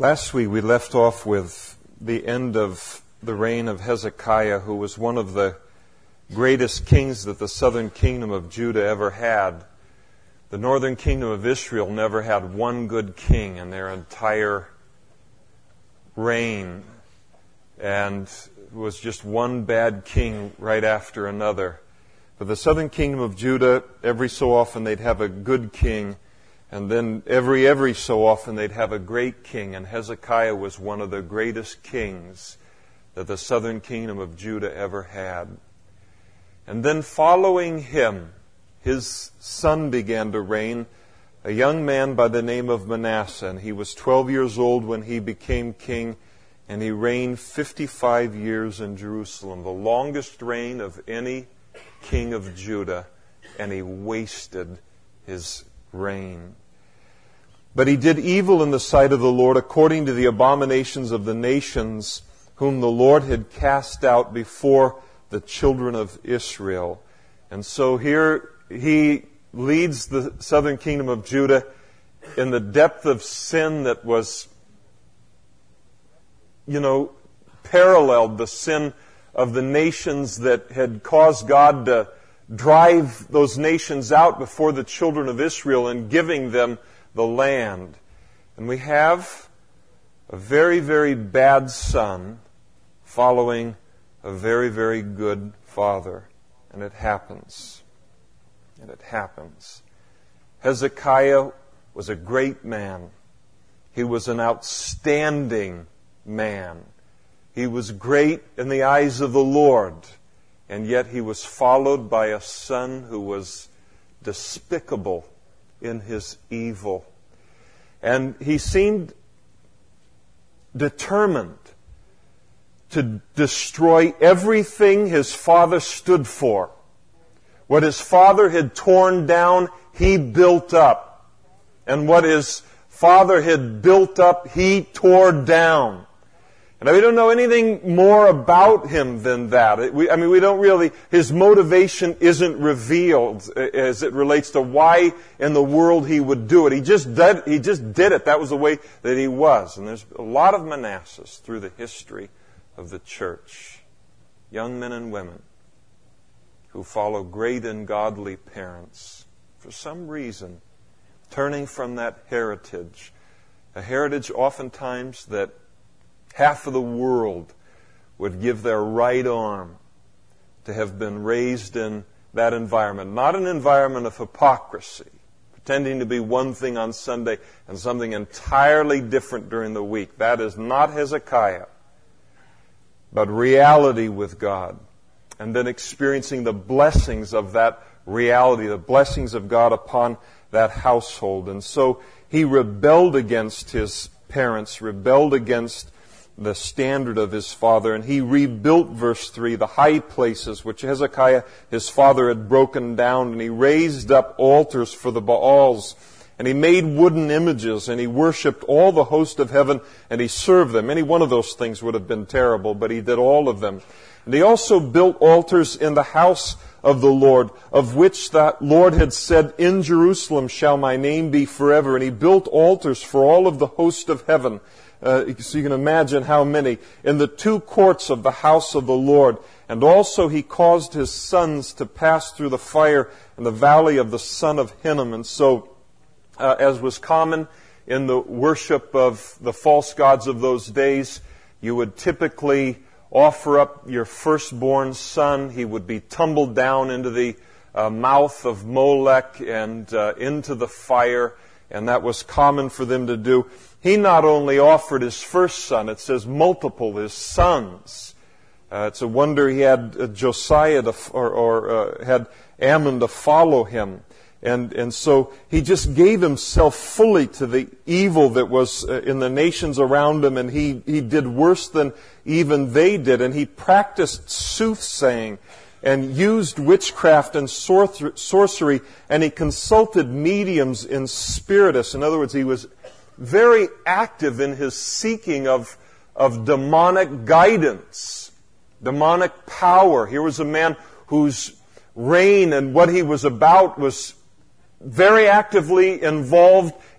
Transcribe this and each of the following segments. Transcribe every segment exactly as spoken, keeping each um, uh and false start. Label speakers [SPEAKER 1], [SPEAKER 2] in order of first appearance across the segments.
[SPEAKER 1] Last week we left off with the end of the reign of Hezekiah, who was one of the greatest kings that the southern kingdom of Judah ever had. The northern kingdom of Israel never had one good king in their entire reign, and it was just one bad king right after another. But the southern kingdom of Judah, every so often they'd have a good king, and then every, every so often they'd have a great king, and Hezekiah was one of the greatest kings that the southern kingdom of Judah ever had. And then following him, his son began to reign, a young man by the name of Manasseh, and he was twelve years old when he became king, and he reigned fifty-five years in Jerusalem, the longest reign of any king of Judah, and he wasted his reign. But he did evil in the sight of the Lord according to the abominations of the nations whom the Lord had cast out before the children of Israel. And so here he leads the southern kingdom of Judah in the depth of sin that was, you know, paralleled the sin of the nations that had caused God to drive those nations out before the children of Israel and giving them the land. And we have a very, very bad son following a very, very good father. And it happens. And it happens. Hezekiah was a great man. He was an outstanding man. He was great in the eyes of the Lord. And yet he was followed by a son who was despicable in his evil. And he seemed determined to destroy everything his father stood for. What his father had torn down, he built up. And what his father had built up, he tore down. And we don't know anything more about him than that. We, I mean, we don't really, his motivation isn't revealed as it relates to why in the world he would do it. He just did, he just did it. That was the way that he was. And there's a lot of Manassehs through the history of the church. Young men and women who follow great and godly parents, for some reason, turning from that heritage. A heritage oftentimes that half of the world would give their right arm to have been raised in that environment. Not an environment of hypocrisy, pretending to be one thing on Sunday and something entirely different during the week. That is not Hezekiah, but reality with God. And then experiencing the blessings of that reality, the blessings of God upon that household. And so he rebelled against his parents, rebelled against the standard of his father, and he rebuilt, verse three, the high places which Hezekiah, his father, had broken down, and he raised up altars for the Baals, and he made wooden images, and he worshipped all the host of heaven, and he served them. Any one of those things would have been terrible, but he did all of them. And he also built altars in the house of the Lord, of which the Lord had said, "In Jerusalem shall my name be forever." And he built altars for all of the host of heaven. Uh, so you can imagine how many. In the two courts of the house of the Lord. And also he caused his sons to pass through the fire in the valley of the son of Hinnom. And so, uh, as was common in the worship of the false gods of those days, you would typically offer up your firstborn son. He would be tumbled down into the uh, mouth of Molech and uh, into the fire. And that was common for them to do. He not only offered his first son, it says multiple, his sons. Uh, it's a wonder he had uh, Josiah to, or, or uh, had Ammon to follow him. And, and so he just gave himself fully to the evil that was uh, in the nations around him, and he, he did worse than even they did. And he practiced soothsaying and used witchcraft and sorcery, and he consulted mediums in spiritus. In other words, he was very active in his seeking of, of demonic guidance, demonic power. Here was a man whose reign and what he was about was very actively involved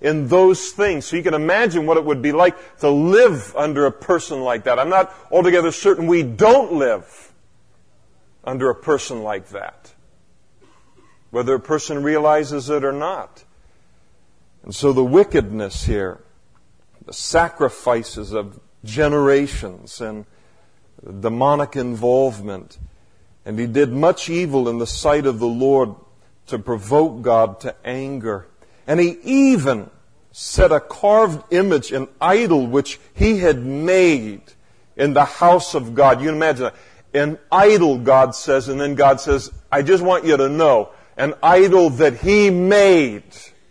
[SPEAKER 1] in those things. So you can imagine what it would be like to live under a person like that. I'm not altogether certain we don't live under a person like that, whether a person realizes it or not. And so the wickedness here, the sacrifices of generations and demonic involvement. And he did much evil in the sight of the Lord to provoke God to anger. And he even set a carved image, an idol, which he had made in the house of God. You can imagine that. An idol, God says, and then God says, I just want you to know, an idol that he made.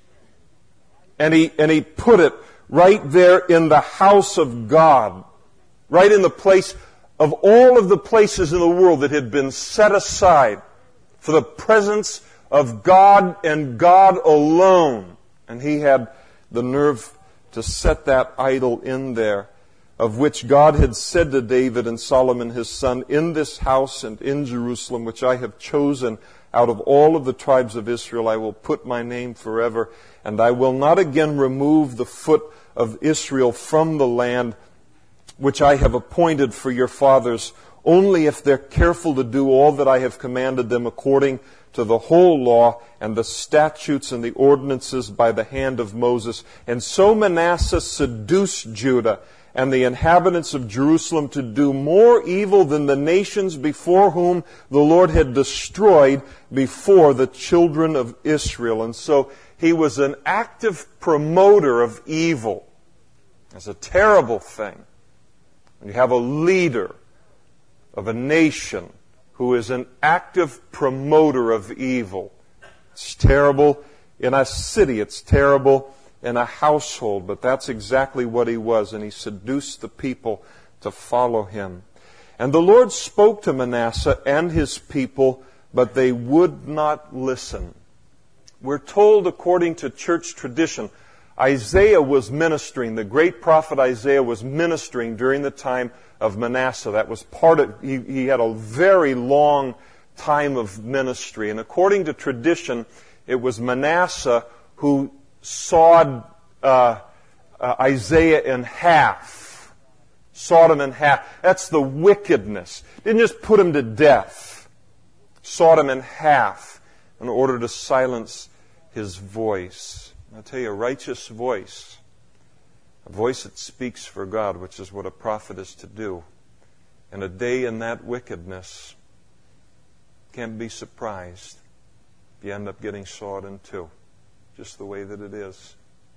[SPEAKER 1] And he, and he put it right there in the house of God, right in the place of all of the places in the world that had been set aside for the presence of God and God alone. And he had the nerve to set that idol in there, of which God had said to David and Solomon his son, in this house and in Jerusalem, which I have chosen out of all of the tribes of Israel, I will put my name forever, and I will not again remove the foot of Israel from the land which I have appointed for your fathers, only if they're careful to do all that I have commanded them according to the whole law and the statutes and the ordinances by the hand of Moses. And so Manasseh seduced Judah and the inhabitants of Jerusalem to do more evil than the nations before whom the Lord had destroyed before the children of Israel. And so he was an active promoter of evil. It's a terrible thing when you have a leader of a nation who is an active promoter of evil. It's terrible in a city. It's terrible in a household. But that's exactly what he was. And he seduced the people to follow him. And the Lord spoke to Manasseh and his people, but they would not listen. We're told, according to church tradition, Isaiah was ministering. The great prophet Isaiah was ministering during the time of Manasseh. That was part of, he, he had a very long time of ministry. And according to tradition, it was Manasseh who sawed uh, uh, Isaiah in half. Sawed him in half. That's the wickedness. Didn't just put him to death. Sawed him in half in order to silence his voice. I'll tell you, a righteous voice, a voice that speaks for God, which is what a prophet is to do. And a day in that wickedness, can't be surprised if you end up getting sawed in two, just the way that it is.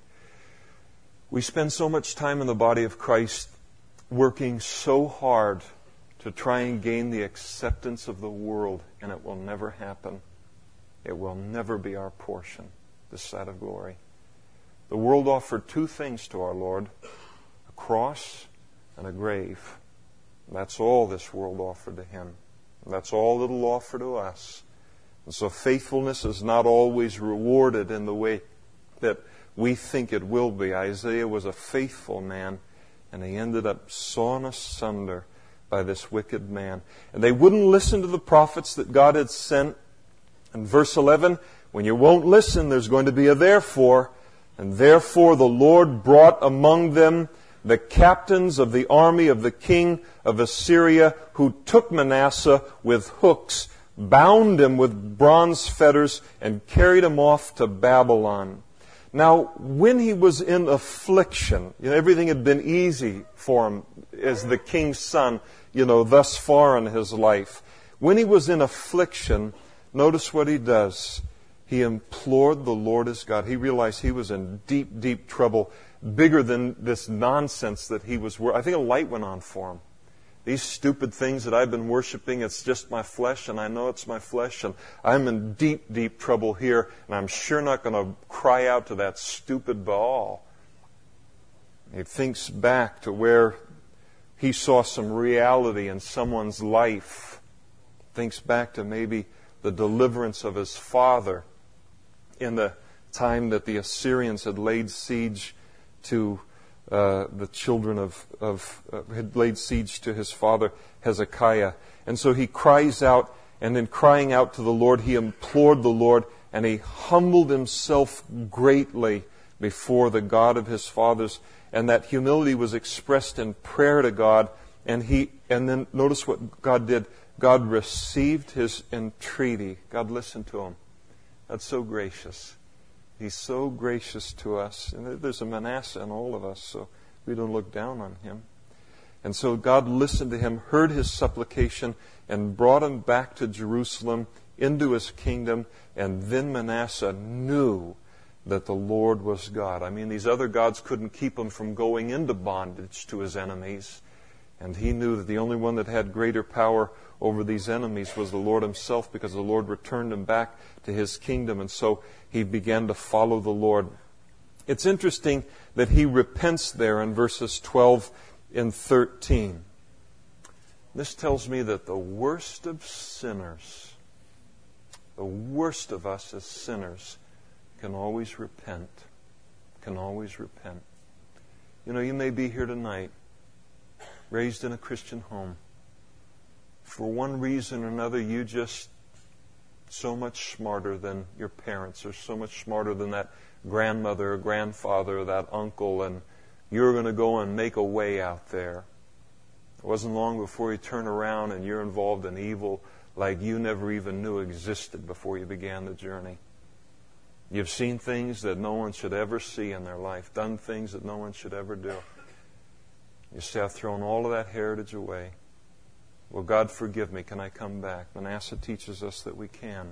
[SPEAKER 1] We spend so much time in the body of Christ working so hard to try and gain the acceptance of the world, and it will never happen. It will never be our portion this side of glory. The world offered two things to our Lord, a cross and a grave. That's all this world offered to him. And that's all it'll offer to us. And so faithfulness is not always rewarded in the way that we think it will be. Isaiah was a faithful man, and he ended up sawn asunder by this wicked man. And they wouldn't listen to the prophets that God had sent. In verse eleven, when you won't listen, there's going to be a therefore. And therefore the Lord brought among them the captains of the army of the king of Assyria, who took Manasseh with hooks, bound him with bronze fetters, and carried him off to Babylon. Now, when he was in affliction, you know, everything had been easy for him as the king's son, you know, thus far in his life. When he was in affliction, notice what he does. He implored the Lord his God. He realized he was in deep, deep trouble, bigger than this nonsense that he was worshiping. I think a light went on for him. These stupid things that I've been worshiping, it's just my flesh, and I know it's my flesh, and I'm in deep, deep trouble here, and I'm sure not going to cry out to that stupid Baal. He thinks back to where he saw some reality in someone's life. Thinks back to maybe the deliverance of his father in the time that the Assyrians had laid siege to uh, the children of, of uh, had laid siege to his father Hezekiah. And so he cries out, and in crying out to the Lord, he implored the Lord, and he humbled himself greatly before the God of his fathers. And that humility was expressed in prayer to God. And he, and then notice what God did. God received his entreaty. God listened to him. That's so gracious. He's so gracious to us. And there's a Manasseh in all of us, so we don't look down on him. And so God listened to him, heard his supplication, and brought him back to Jerusalem, into his kingdom. And then Manasseh knew that the Lord was God. I mean, these other gods couldn't keep him from going into bondage to his enemies. And he knew that the only one that had greater power over these enemies was the Lord himself, because the Lord returned him back to his kingdom. And so he began to follow the Lord. It's interesting that he repents there in verses twelve and thirteen. This tells me that the worst of sinners, the worst of us as sinners, can always repent. Can always repent. You know, you may be here tonight, raised in a Christian home. For one reason or another, you just so much smarter than your parents, or so much smarter than that grandmother or grandfather or that uncle, and you're going to go and make a way out there. It wasn't long before you turn around and you're involved in evil like you never even knew existed before you began the journey. You've seen things that no one should ever see in their life, done things that no one should ever do. You say, I've thrown all of that heritage away. Will God forgive me? Can I come back? Manasseh teaches us that we can.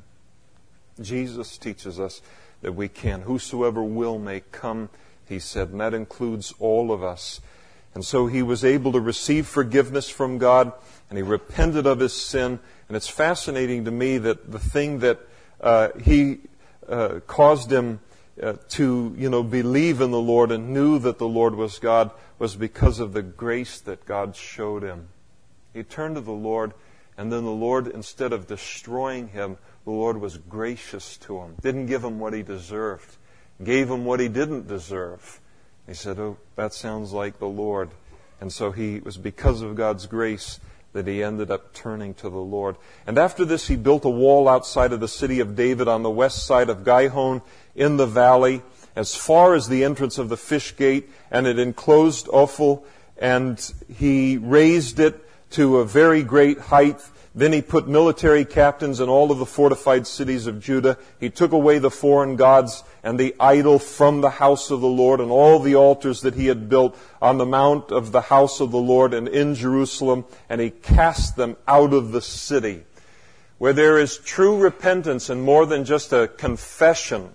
[SPEAKER 1] Jesus teaches us that we can. Whosoever will may come, he said, and that includes all of us. And so he was able to receive forgiveness from God, and he repented of his sin. And it's fascinating to me that the thing that uh, he uh, caused him uh, to, you know, believe in the Lord and knew that the Lord was God was because of the grace that God showed him. He turned to the Lord, and then the Lord, instead of destroying him, the Lord was gracious to him. Didn't give him what he deserved. Gave him what he didn't deserve. He said, oh, that sounds like the Lord. And so he, it was because of God's grace that he ended up turning to the Lord. And after this, he built a wall outside of the city of David on the west side of Gihon in the valley, as far as the entrance of the fish gate, and it enclosed Ophel, and he raised it to a very great height. Then he put military captains in all of the fortified cities of Judah. He took away the foreign gods and the idol from the house of the Lord, and all the altars that he had built on the mount of the house of the Lord and in Jerusalem, and he cast them out of the city. Where there is true repentance and more than just a confession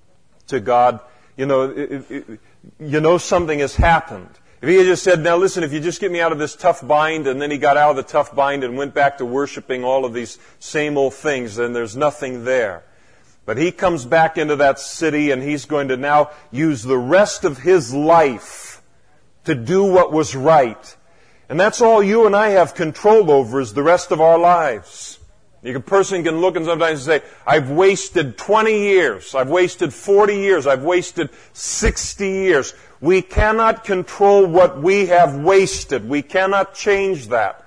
[SPEAKER 1] to God, you know, it, it, you know something has happened. If he had just said, now listen, if you just get me out of this tough bind, and then he got out of the tough bind and went back to worshiping all of these same old things, then there's nothing there. But he comes back into that city, and he's going to now use the rest of his life to do what was right. And that's all you and I have control over, is the rest of our lives. A person can look and sometimes say, I've wasted twenty years, I've wasted forty years, I've wasted sixty years. We cannot control what we have wasted. We cannot change that.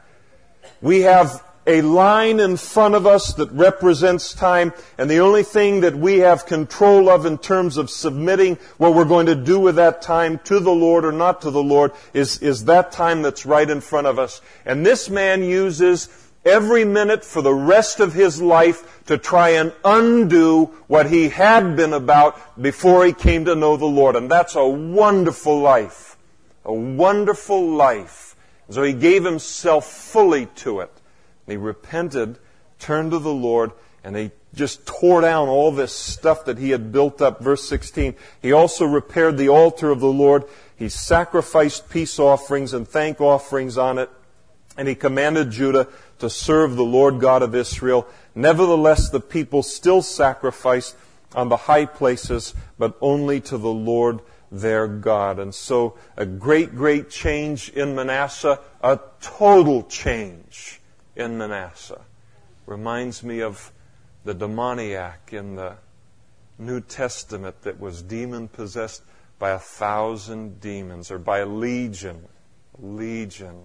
[SPEAKER 1] We have a line in front of us that represents time, and the only thing that we have control of in terms of submitting what we're going to do with that time to the Lord or not to the Lord is, is that time that's right in front of us. And this man uses every minute for the rest of his life to try and undo what he had been about before he came to know the Lord. And that's a wonderful life. A wonderful life. And so he gave himself fully to it. And he repented, turned to the Lord, and he just tore down all this stuff that he had built up. Verse sixteen, he also repaired the altar of the Lord. He sacrificed peace offerings and thank offerings on it. And he commanded Judah to serve the Lord God of Israel. Nevertheless, the people still sacrificed on the high places, but only to the Lord their God. And so a great, great change in Manasseh, a total change in Manasseh. Reminds me of the demoniac in the New Testament that was demon-possessed by a thousand demons, or by a legion. A legion.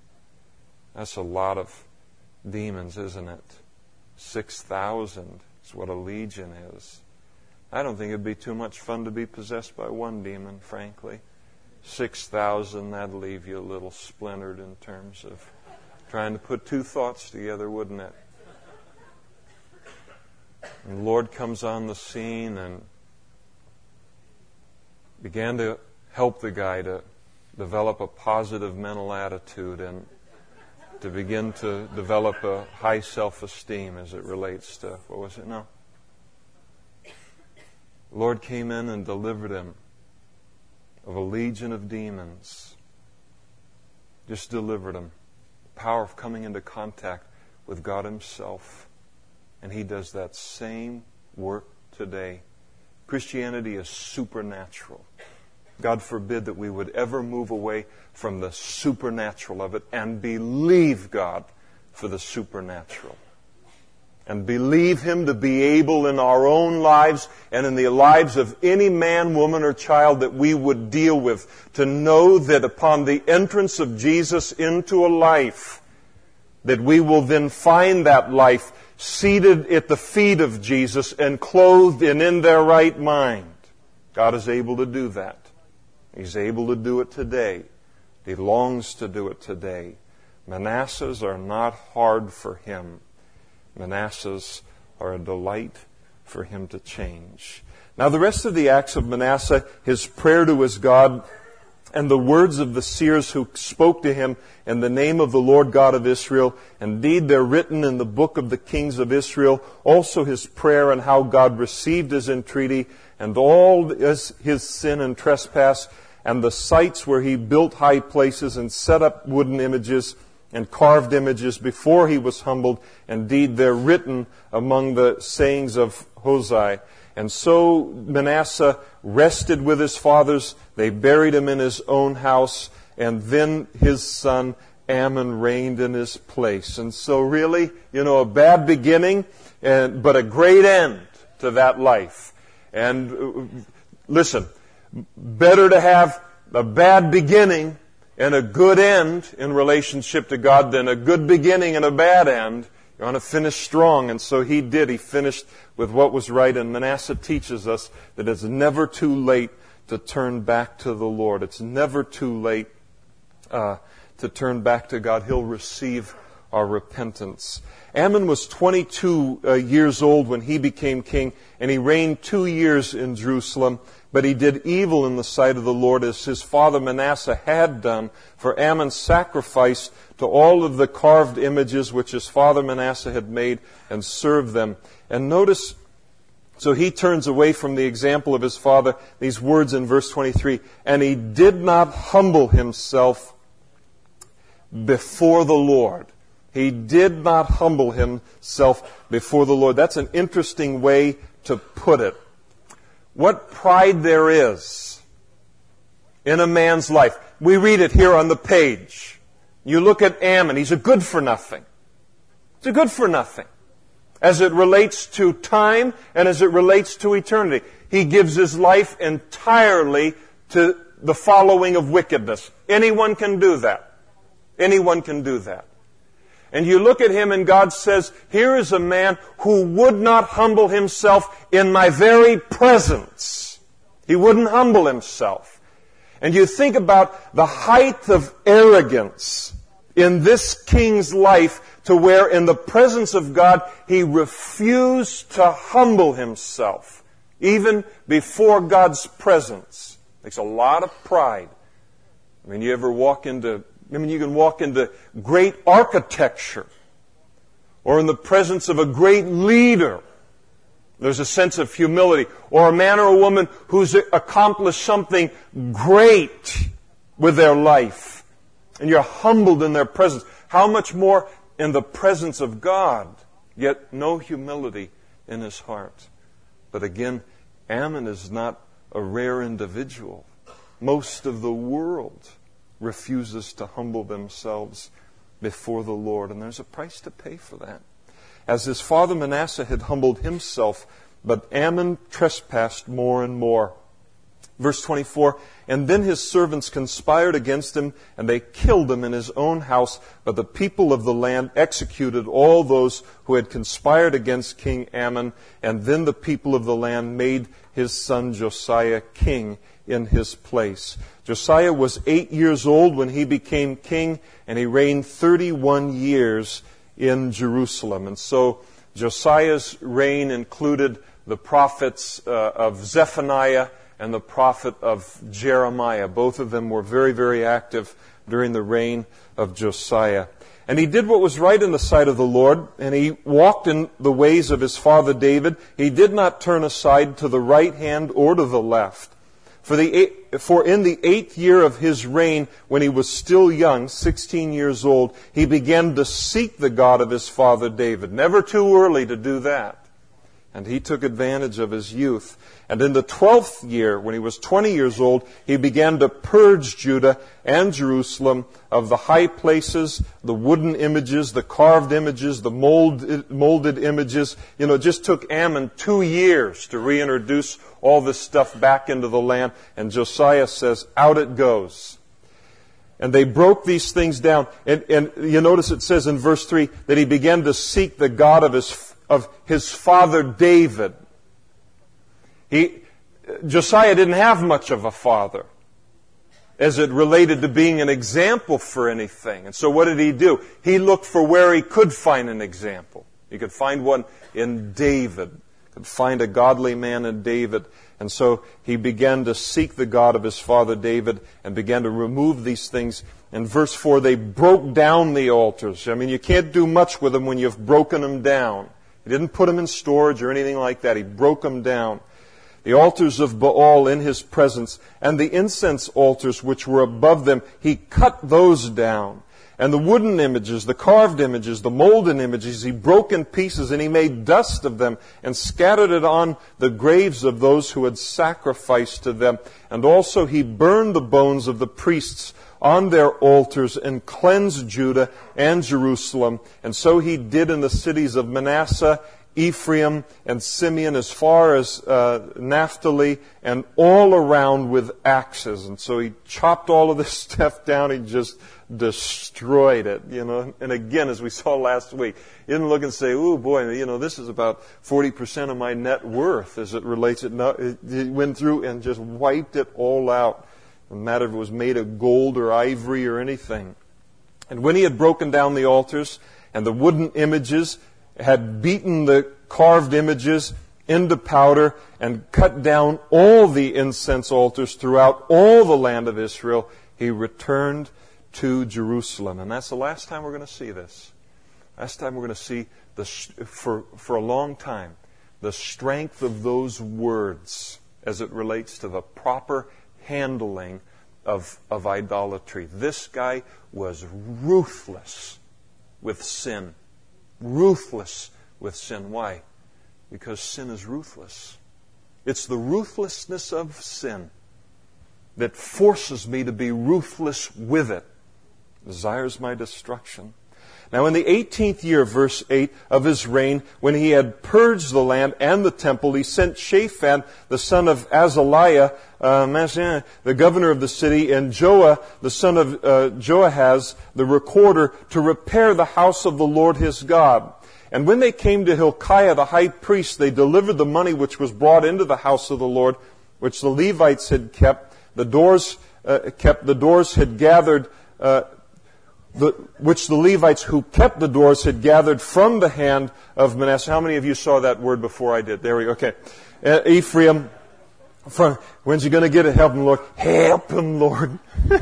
[SPEAKER 1] That's a lot of demons, isn't it? Six thousand is what a legion is. I don't think it'd be too much fun to be possessed by one demon, frankly. Six thousand, that'd leave you a little splintered in terms of trying to put two thoughts together, wouldn't it? And the Lord comes on the scene and began to help the guy to develop a positive mental attitude and to begin to develop a high self-esteem as it relates to, what was it? No. The Lord came in and delivered him of a legion of demons. Just delivered him. The power of coming into contact with God Himself. And He does that same work today. Christianity is supernatural. God forbid that we would ever move away from the supernatural of it and believe God for the supernatural. And believe Him to be able in our own lives and in the lives of any man, woman, or child that we would deal with, to know that upon the entrance of Jesus into a life, that we will then find that life seated at the feet of Jesus and clothed and in their right mind. God is able to do that. He's able to do it today. He longs to do it today. Manassehs are not hard for Him. Manassehs are a delight for Him to change. Now the rest of the acts of Manasseh, his prayer to his God, and the words of the seers who spoke to him in the name of the Lord God of Israel, indeed they're written in the book of the kings of Israel. Also his prayer and how God received his entreaty, and all his, his sin and trespass, and the sites where he built high places and set up wooden images and carved images before he was humbled. Indeed, they're written among the sayings of Hosea. And so Manasseh rested with his fathers. They buried him in his own house. And then his son Amon reigned in his place. And so really, you know, a bad beginning, and but a great end to that life. And uh, listen, better to have a bad beginning and a good end in relationship to God than a good beginning and a bad end. You want to finish strong. And so he did. He finished with what was right. And Manasseh teaches us that it's never too late to turn back to the Lord. It's never too late uh, to turn back to God. He'll receive our repentance. Amon was twenty-two uh, years old when he became king, and he reigned two years in Jerusalem. But he did evil in the sight of the Lord as his father Manasseh had done. For Amon sacrificed to all of the carved images which his father Manasseh had made and served them. And notice, so he turns away from the example of his father. These words in verse twenty-three, and he did not humble himself before the Lord. He did not humble himself before the Lord. That's an interesting way to put it. What pride there is in a man's life. We read it here on the page. You look at Amon, he's a good for nothing. He's a good for nothing. As it relates to time and as it relates to eternity. He gives his life entirely to the following of wickedness. Anyone can do that. Anyone can do that. And you look at him and God says, here is a man who would not humble himself in my very presence. He wouldn't humble himself. And you think about the height of arrogance in this king's life to where in the presence of God he refused to humble himself. Even before God's presence. Takes a lot of pride. I mean, you ever walk into I mean, you can walk into great architecture or in the presence of a great leader. There's a sense of humility. Or a man or a woman who's accomplished something great with their life. And you're humbled in their presence. How much more in the presence of God, yet no humility in his heart. But again, Amon is not a rare individual. Most of the world refuses to humble themselves before the Lord. And there's a price to pay for that. As his father Manasseh had humbled himself, but Amon trespassed more and more. Verse twenty-four, and then his servants conspired against him, and they killed him in his own house. But the people of the land executed all those who had conspired against King Ammon. And then the people of the land made his son Josiah king in his place. Josiah was eight years old when he became king, and he reigned thirty-one years in Jerusalem. And so Josiah's reign included the prophets uh, of Zephaniah and the prophet of Jeremiah. Both of them were very, very active during the reign of Josiah. And he did what was right in the sight of the Lord, and he walked in the ways of his father David. He did not turn aside to the right hand or to the left. For, the, for in the eighth year of his reign, when he was still young, sixteen years old, he began to seek the God of his father David. Never too early to do that. And he took advantage of his youth. And in the twelfth year, when he was twenty years old, he began to purge Judah and Jerusalem of the high places, the wooden images, the carved images, the mold, molded images. You know, it just took Ammon two years to reintroduce all this stuff back into the land. And Josiah says, out it goes. And they broke these things down. And, and you notice it says in verse three that he began to seek the God of his of his father David. He, Josiah didn't have much of a father as it related to being an example for anything. And so what did he do? He looked for where he could find an example. He could find one in David. He could find a godly man in David. And so he began to seek the God of his father David and began to remove these things. In verse four, they broke down the altars. I mean, you can't do much with them when you've broken them down. He didn't put them in storage or anything like that. He broke them down. The altars of Baal in his presence and the incense altars which were above them, he cut those down. And the wooden images, the carved images, the molded images, he broke in pieces and he made dust of them and scattered it on the graves of those who had sacrificed to them. And also he burned the bones of the priests on their altars and cleansed Judah and Jerusalem. And so he did in the cities of Manasseh, Ephraim, and Simeon, as far as uh, Naphtali, and all around with axes. And so he chopped all of this stuff down. He just destroyed it, you know. And again, as we saw last week, he didn't look and say, "Ooh, boy, you know, this is about forty percent of my net worth," as it relates. It, no, it, it went through and just wiped it all out. No matter if it was made of gold or ivory or anything. And when he had broken down the altars and the wooden images, had beaten the carved images into powder and cut down all the incense altars throughout all the land of Israel, he returned to Jerusalem. And that's the last time we're going to see this. Last time we're going to see, the for, for a long time, the strength of those words as it relates to the proper handling of, of idolatry. This guy was ruthless with sin. Ruthless with sin. Why? Because sin is ruthless. It's the ruthlessness of sin that forces me to be ruthless with it. Desires my destruction. Now in the eighteenth year, verse eight, of his reign, when he had purged the land and the temple, he sent Shaphan, the son of Azaliah, uh, the governor of the city, and Joah, the son of uh, Joahaz, the recorder, to repair the house of the Lord his God. And when they came to Hilkiah the high priest, they delivered the money which was brought into the house of the Lord, which the Levites had kept. The doors uh, kept. The doors had gathered. Uh, The, which the Levites who kept the doors had gathered from the hand of Manasseh. How many of you saw that word before I did? There we go. Okay. Uh, Ephraim, from, when's he going to get it? Help him, Lord. Help him, Lord.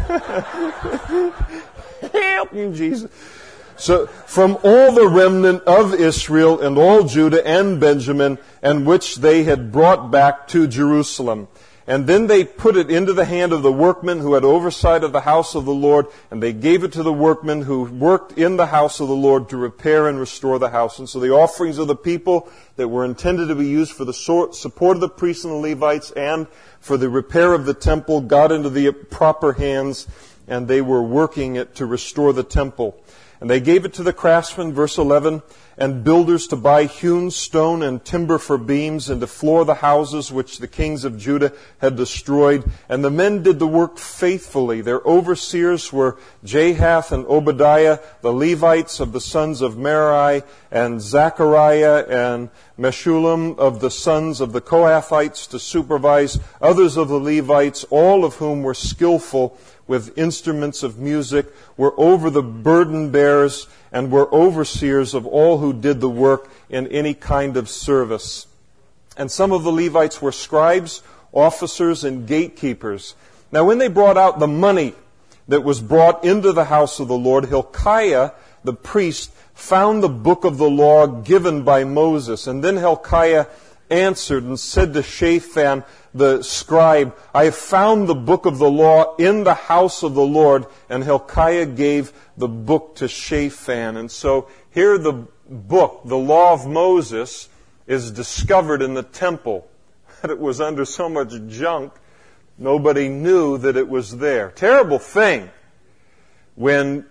[SPEAKER 1] Help him, Jesus. So, from all the remnant of Israel and all Judah and Benjamin, and which they had brought back to Jerusalem. And then they put it into the hand of the workmen who had oversight of the house of the Lord, and they gave it to the workmen who worked in the house of the Lord to repair and restore the house. And so the offerings of the people that were intended to be used for the support of the priests and the Levites and for the repair of the temple got into the proper hands. and they were working it to restore the temple. And they gave it to the craftsmen, verse eleven, and builders to buy hewn stone and timber for beams and to floor the houses which the kings of Judah had destroyed. And the men did the work faithfully. Their overseers were Jahath and Obadiah, the Levites of the sons of Merari, and Zechariah and Meshullam of the sons of the Kohathites to supervise others of the Levites, all of whom were skillful with instruments of music, were over the burden bearers, and were overseers of all who did the work in any kind of service. And some of the Levites were scribes, officers, and gatekeepers. Now when they brought out the money that was brought into the house of the Lord, Hilkiah, the priest, found the book of the law given by Moses. And then Hilkiah answered and said to Shaphan, the scribe, I have found the book of the law in the house of the Lord. And Hilkiah gave the book to Shaphan. And so here the book, the law of Moses, is discovered in the temple. That it was under so much junk, nobody knew that it was there. Terrible thing when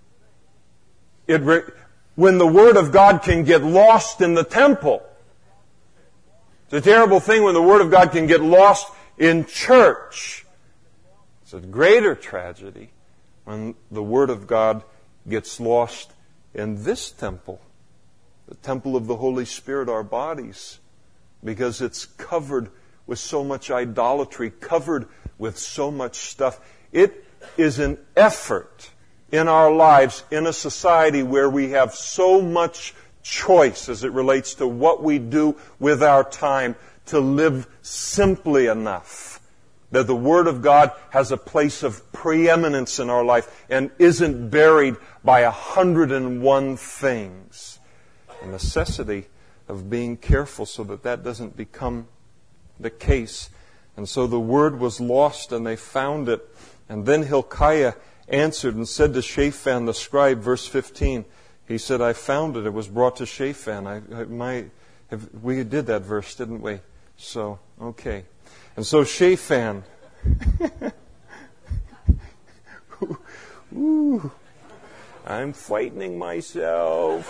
[SPEAKER 1] it re- when the Word of God can get lost in the temple. It's a terrible thing when the Word of God can get lost in church. It's a greater tragedy when the Word of God gets lost in this temple, the temple of the Holy Spirit, our bodies, because it's covered with so much idolatry, covered with so much stuff. It is an effort in our lives, in a society where we have so much choice as it relates to what we do with our time, to live simply enough that the Word of God has a place of preeminence in our life and isn't buried by a hundred and one things. The necessity of being careful so that that doesn't become the case. And so the Word was lost and they found it. And then Hilkiah answered and said to Shaphan the scribe, verse fifteen, he said, I found it. It was brought to Shaphan. I, I, my, have, we did that verse, didn't we? So, okay. And so Shaphan, ooh, I'm frightening myself.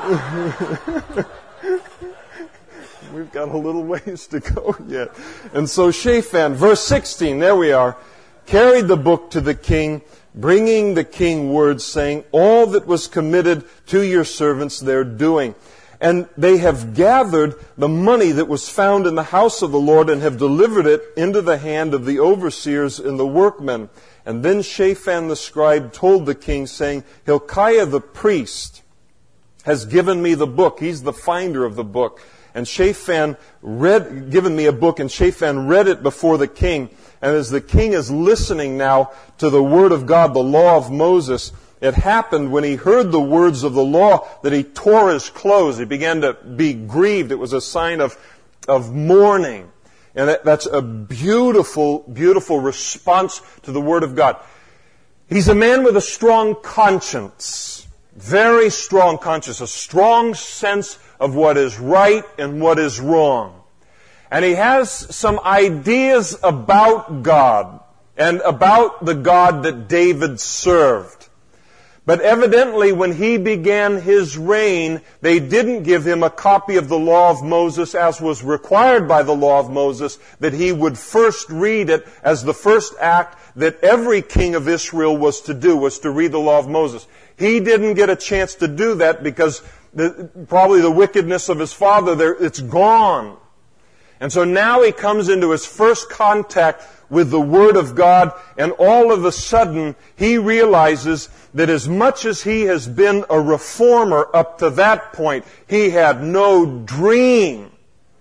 [SPEAKER 1] We've got a little ways to go yet. And so Shaphan, verse sixteen, there we are, carried the book to the king, bringing the king words, saying, all that was committed to your servants they're doing. And they have gathered the money that was found in the house of the Lord and have delivered it into the hand of the overseers and the workmen. And then Shaphan the scribe told the king, saying, Hilkiah the priest has given me the book. He's the finder of the book. And Shaphan read, given me a book, and Shaphan read it before the king. And as the king is listening now to the word of God, the law of Moses, it happened when he heard the words of the law that he tore his clothes. He began to be grieved. It was a sign of, of mourning. And that, that's a beautiful, beautiful response to the word of God. He's a man with a strong conscience. Very strong conscience. A strong sense of what is right and what is wrong. And he has some ideas about God and about the God that David served. But evidently when he began his reign, they didn't give him a copy of the law of Moses as was required by the law of Moses, that he would first read it as the first act that every king of Israel was to do, was to read the law of Moses. He didn't get a chance to do that because the, probably the wickedness of his father, there, it's gone. And so now he comes into his first contact with the Word of God, and all of a sudden he realizes that as much as he has been a reformer up to that point, he had no dream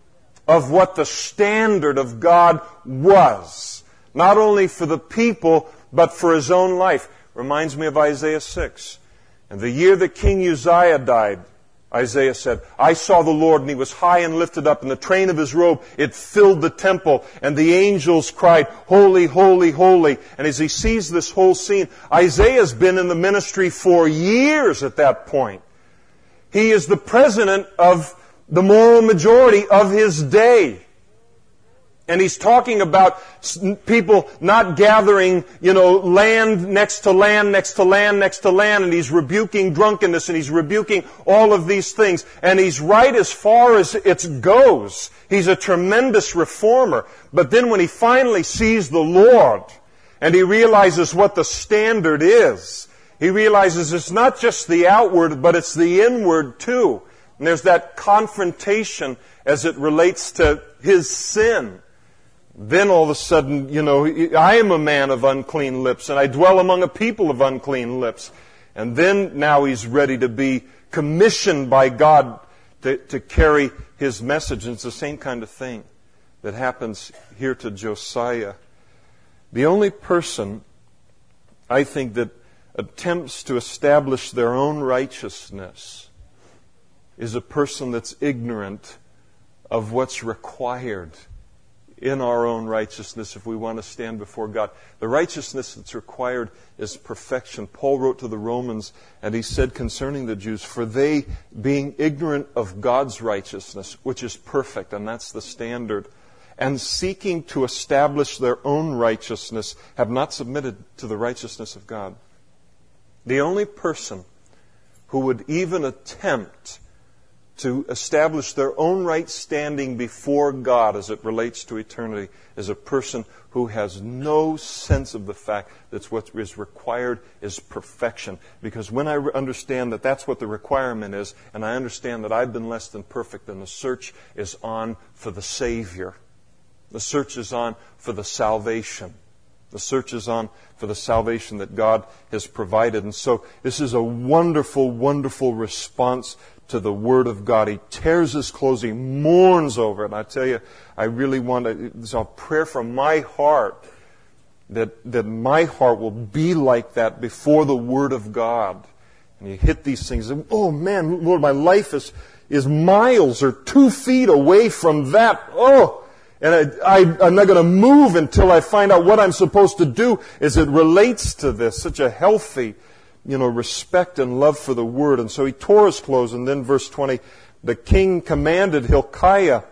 [SPEAKER 1] of what the standard of God was. Not only for the people, but for his own life. Reminds me of Isaiah six. And the year that King Uzziah died, Isaiah said, I saw the Lord, and He was high and lifted up, and the train of His robe, it filled the temple, and the angels cried, Holy, holy, holy. And as he sees this whole scene, Isaiah's been in the ministry for years at that point. He is the president of the moral majority of his day. And he's talking about people not gathering, you know, land next to land, next to land, next to land. And he's rebuking drunkenness, and he's rebuking all of these things. And he's right as far as it goes. He's a tremendous reformer. But then when he finally sees the Lord, and he realizes what the standard is, he realizes it's not just the outward, but it's the inward too. And there's that confrontation as it relates to his sin. Then all of a sudden, you know, I am a man of unclean lips, and I dwell among a people of unclean lips. And then now he's ready to be commissioned by God to, to carry his message. And it's the same kind of thing that happens here to Josiah. The only person, I think, that attempts to establish their own righteousness is a person that's ignorant of what's required in our own righteousness if we want to stand before God. The righteousness that's required is perfection. Paul wrote to the Romans, and he said concerning the Jews, "For they, being ignorant of God's righteousness, which is perfect," and that's the standard, "and seeking to establish their own righteousness, have not submitted to the righteousness of God." The only person who would even attempt to establish their own right standing before God as it relates to eternity is a person who has no sense of the fact that what is required is perfection. Because when I understand that that's what the requirement is, and I understand that I've been less than perfect, then the search is on for the Savior. The search is on for the salvation. The search is on for the salvation that God has provided. And so this is a wonderful, wonderful response to the Word of God. He tears his clothes. He mourns over it. And I tell you, I really want to, it's a prayer from my heart that, that my heart will be like that before the Word of God. And you hit these things. Oh man, Lord, my life is, is miles or two feet away from that. Oh! And I, I, I'm not going to move until I find out what I'm supposed to do as it relates to this. Such a healthy, you know, respect and love for the Word. And so he tore his clothes. And then verse twenty, the king commanded Hilkiah,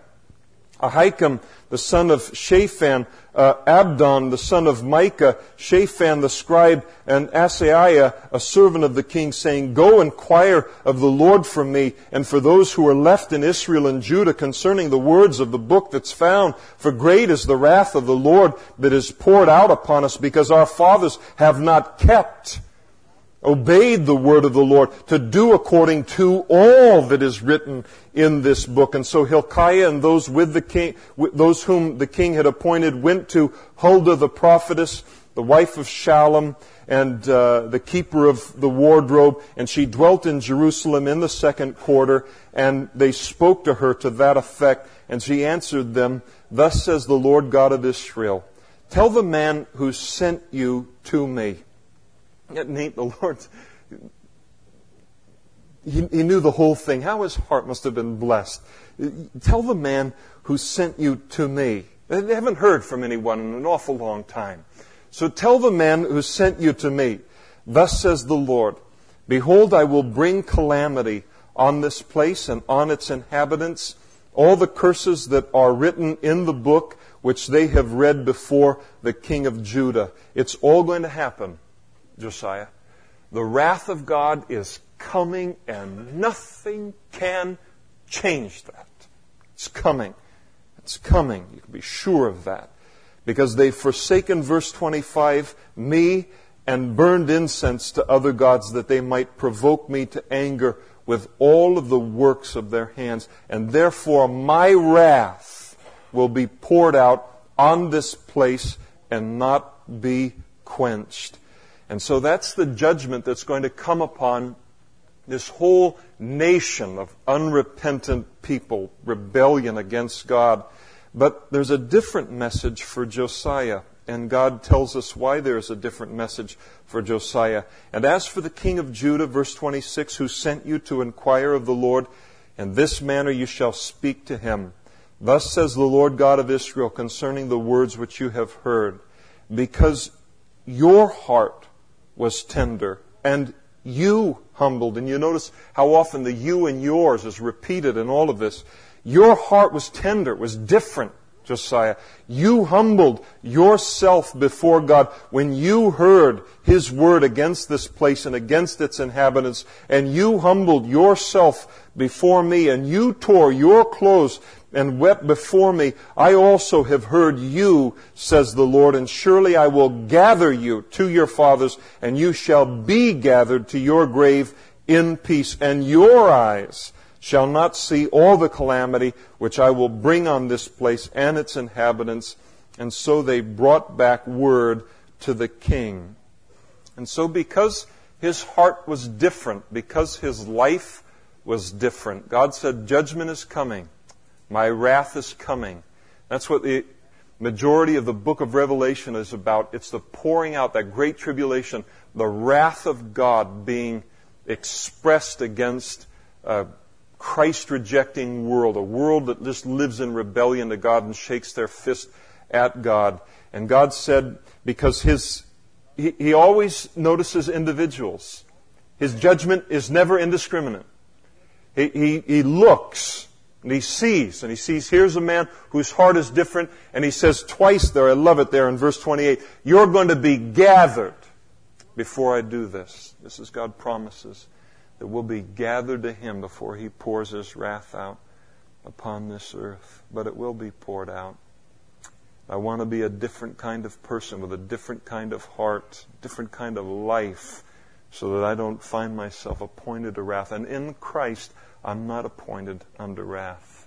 [SPEAKER 1] Ahikam, the son of Shaphan, uh, Abdon, the son of Micah, Shaphan the scribe, and Asaiah, a servant of the king, saying, "Go inquire of the Lord for me and for those who are left in Israel and Judah concerning the words of the book that's found. For great is the wrath of the Lord that is poured out upon us, because our fathers have not kept, obeyed the word of the Lord to do according to all that is written in this book." And so Hilkiah and those with the king, those whom the king had appointed, went to Huldah the prophetess, the wife of Shallum, and uh, the keeper of the wardrobe, and she dwelt in Jerusalem in the second quarter, and they spoke to her to that effect, and she answered them, "Thus says the Lord God of Israel, tell the man who sent you to me." It ain't the Lord. He, he knew the whole thing. How his heart must have been blessed. Tell the man who sent you to me. They haven't heard from anyone in an awful long time. So tell the man who sent you to me, "Thus says the Lord, behold, I will bring calamity on this place and on its inhabitants, all the curses that are written in the book which they have read before the king of Judah." It's all going to happen, Josiah. The wrath of God is coming, and nothing can change that. It's coming. It's coming. You can be sure of that. Because they've forsaken, verse twenty-five, me, and burned incense to other gods, that they might provoke me to anger with all of the works of their hands. And therefore my wrath will be poured out on this place and not be quenched. And so that's the judgment that's going to come upon this whole nation of unrepentant people, rebellion against God. But there's a different message for Josiah, and God tells us why there's a different message for Josiah. "And as for the king of Judah," verse twenty-six, "who sent you to inquire of the Lord, in this manner you shall speak to him. Thus says the Lord God of Israel concerning the words which you have heard, because your heart was tender, and you humbled." And you notice how often the "you" and "yours" is repeated in all of this. Your heart was tender, it was different. Josiah. You humbled yourself before God when you heard His word against this place and against its inhabitants, and you humbled yourself before me, and you tore your clothes and wept before me. I also have heard you, says the Lord, and surely I will gather you to your fathers, and you shall be gathered to your grave in peace, and your eyes shall not see all the calamity which I will bring on this place and its inhabitants. And so they brought back word to the king. And so because his heart was different, because his life was different, God said, judgment is coming. My wrath is coming. That's what the majority of the book of Revelation is about. It's the pouring out, that great tribulation, the wrath of God being expressed against a Christ-rejecting world, a world that just lives in rebellion to God and shakes their fist at God. And God said, because his he, he always notices individuals. His judgment is never indiscriminate. He, he, he looks and he sees, and he sees here's a man whose heart is different, and he says twice there, I love it there in verse twenty-eight, you're going to be gathered before I do this. This is God promises that we'll be gathered to Him before He pours His wrath out upon this earth. But it will be poured out. I want to be a different kind of person with a different kind of heart, different kind of life, so that I don't find myself appointed to wrath. And in Christ, I'm not appointed unto wrath.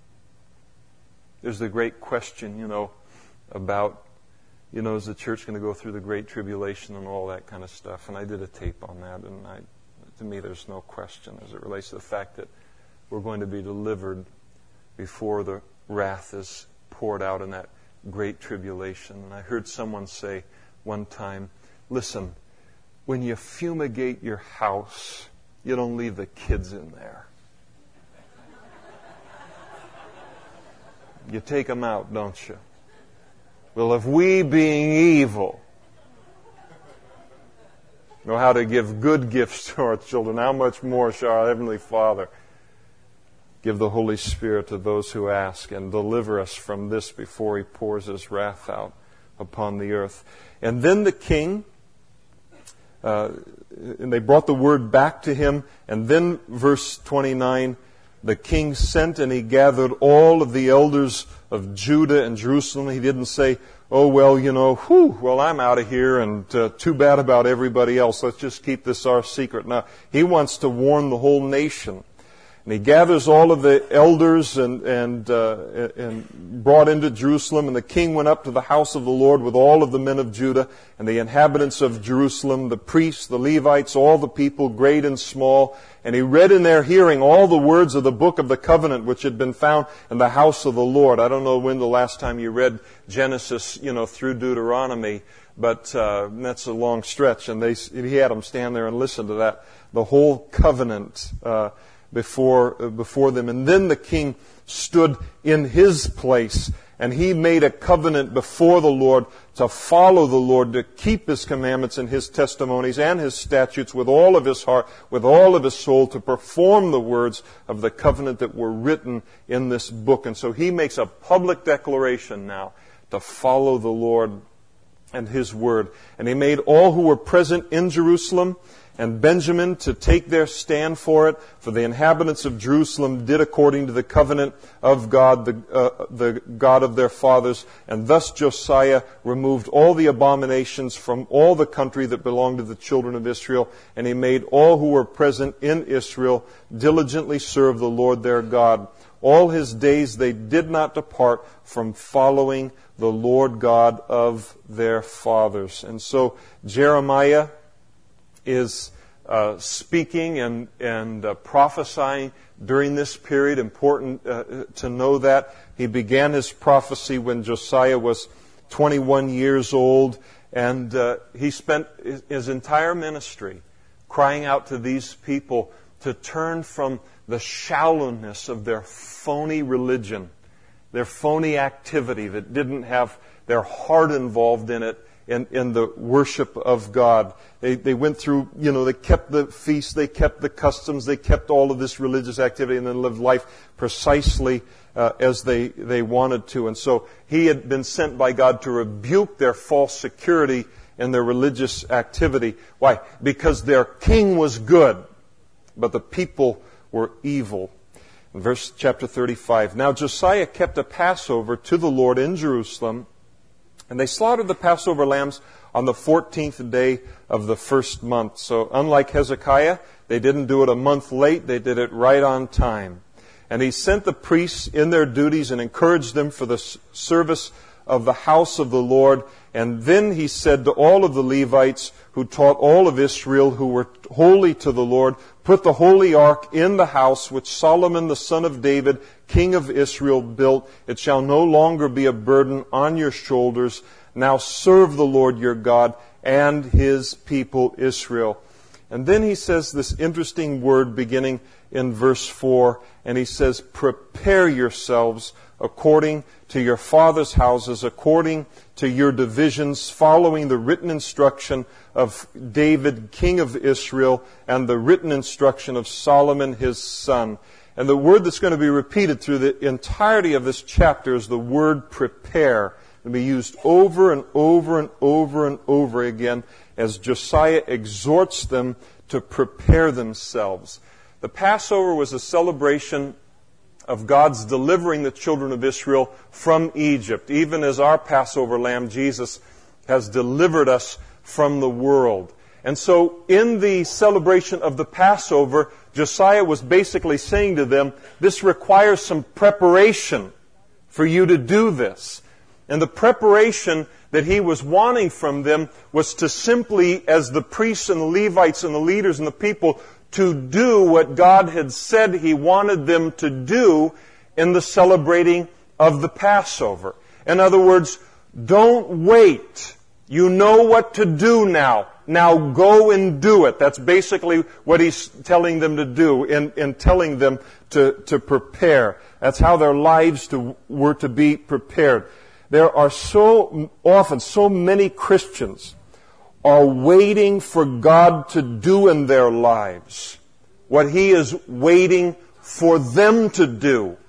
[SPEAKER 1] There's the great question, you know, about, you know, is the church going to go through the Great Tribulation and all that kind of stuff? And I did a tape on that, and I, to me there's no question as it relates to the fact that we're going to be delivered before the wrath is poured out in that Great Tribulation. And I heard someone say one time, listen, when you fumigate your house, you don't leave the kids in there. You take them out, don't you? Well, if we, being evil, know how to give good gifts to our children, how much more shall our Heavenly Father give the Holy Spirit to those who ask and deliver us from this before He pours His wrath out upon the earth. And then the king, uh, and they brought the word back to him, and then verse twenty-nine, the king sent and he gathered all of the elders of Judah and Jerusalem. He didn't say, oh, well, you know, whew, well, I'm out of here and uh, too bad about everybody else. Let's just keep this our secret. Now, he wants to warn the whole nation. And he gathers all of the elders and, and, uh, and brought into Jerusalem. And the king went up to the house of the Lord with all of the men of Judah and the inhabitants of Jerusalem, the priests, the Levites, all the people, great and small. And he read in their hearing all the words of the book of the covenant which had been found in the house of the Lord. I don't know when the last time you read Genesis, you know, through Deuteronomy, but uh, that's a long stretch. And they, he had them stand there and listen to that, the whole covenant uh before uh, before them. And then the king stood in his place, and he made a covenant before the Lord to follow the Lord, to keep His commandments and His testimonies and His statutes with all of his heart, with all of his soul, to perform the words of the covenant that were written in this book. And so he makes a public declaration now to follow the Lord and His word. And he made all who were present in Jerusalem and Benjamin to take their stand for it, for the inhabitants of Jerusalem did according to the covenant of God, the, uh, the God of their fathers. And thus Josiah removed all the abominations from all the country that belonged to the children of Israel, and he made all who were present in Israel diligently serve the Lord their God. All his days they did not depart from following the Lord God of their fathers. And so Jeremiah is uh, speaking and, and uh, prophesying during this period. Important uh, to know that. He began his prophecy when Josiah was twenty-one years old, and uh, he spent his, his entire ministry crying out to these people to turn from the shallowness of their phony religion, their phony activity that didn't have their heart involved in it, in, in the worship of God. They, they went through, you know, they kept the feasts, they kept the customs, they kept all of this religious activity, and then lived life precisely uh, as they, they wanted to. And so he had been sent by God to rebuke their false security and their religious activity. Why? Because their king was good, but the people were evil. In verse chapter thirty-five, now Josiah kept a Passover to the Lord in Jerusalem, and they slaughtered the Passover lambs on the fourteenth day of the first month. So unlike Hezekiah, they didn't do it a month late, they did it right on time. And he sent the priests in their duties and encouraged them for the service of the house of the Lord. And then he said to all of the Levites who taught all of Israel, who were holy to the Lord, put the holy ark in the house which Solomon the son of David, king of Israel, built. It shall no longer be a burden on your shoulders. Now serve the Lord your God and His people Israel. And then he says this interesting word beginning in verse four, and he says, prepare yourselves according to your father's houses, according to your divisions, following the written instruction of David, king of Israel, and the written instruction of Solomon, his son. And the word that's going to be repeated through the entirety of this chapter is the word prepare. It'll be used over and over and over and over again as Josiah exhorts them to prepare themselves. The Passover was a celebration of God's delivering the children of Israel from Egypt, even as our Passover lamb, Jesus, has delivered us from the world. And so in the celebration of the Passover, Josiah was basically saying to them, this requires some preparation for you to do this. And the preparation that he was wanting from them was to simply, as the priests and the Levites and the leaders and the people, to do what God had said He wanted them to do in the celebrating of the Passover. In other words, don't wait. You know what to do now. Now go and do it. That's basically what He's telling them to do in, in telling them to, to prepare. That's how their lives to, were to be prepared. There are so often, so many Christians are waiting for God to do in their lives what He is waiting for them to do.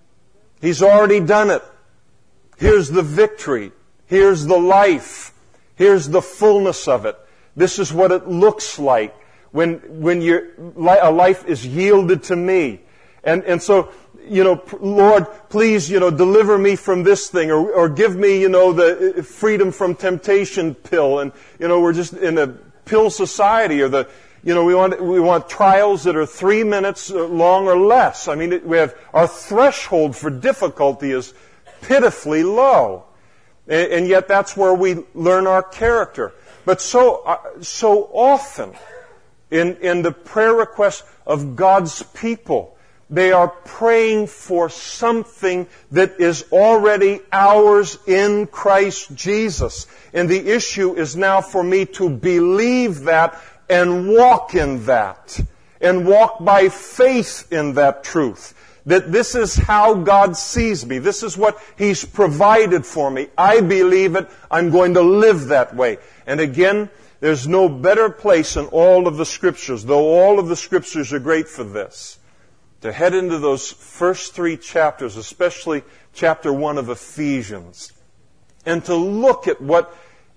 [SPEAKER 1] He's already done it. Here's the victory. Here's the life. Here's the fullness of it. This is what it looks like when when your a life is yielded to me. And and so, you know, Lord, please, you know, deliver me from this thing, or, or give me, you know, the freedom from temptation pill. And, you know, we're just in a pill society, or the, you know, we want, we want trials that are three minutes long or less. I mean, we have, our threshold for difficulty is pitifully low. And, and yet that's where we learn our character. But so, uh, so often in, in the prayer requests of God's people, they are praying for something that is already ours in Christ Jesus. And the issue is now for me to believe that and walk in that. And walk by faith in that truth. That this is how God sees me. This is what He's provided for me. I believe it. I'm going to live that way. And again, there's no better place in all of the Scriptures, though all of the Scriptures are great for this, to head into those first three chapters, especially chapter one of Ephesians, and to look at what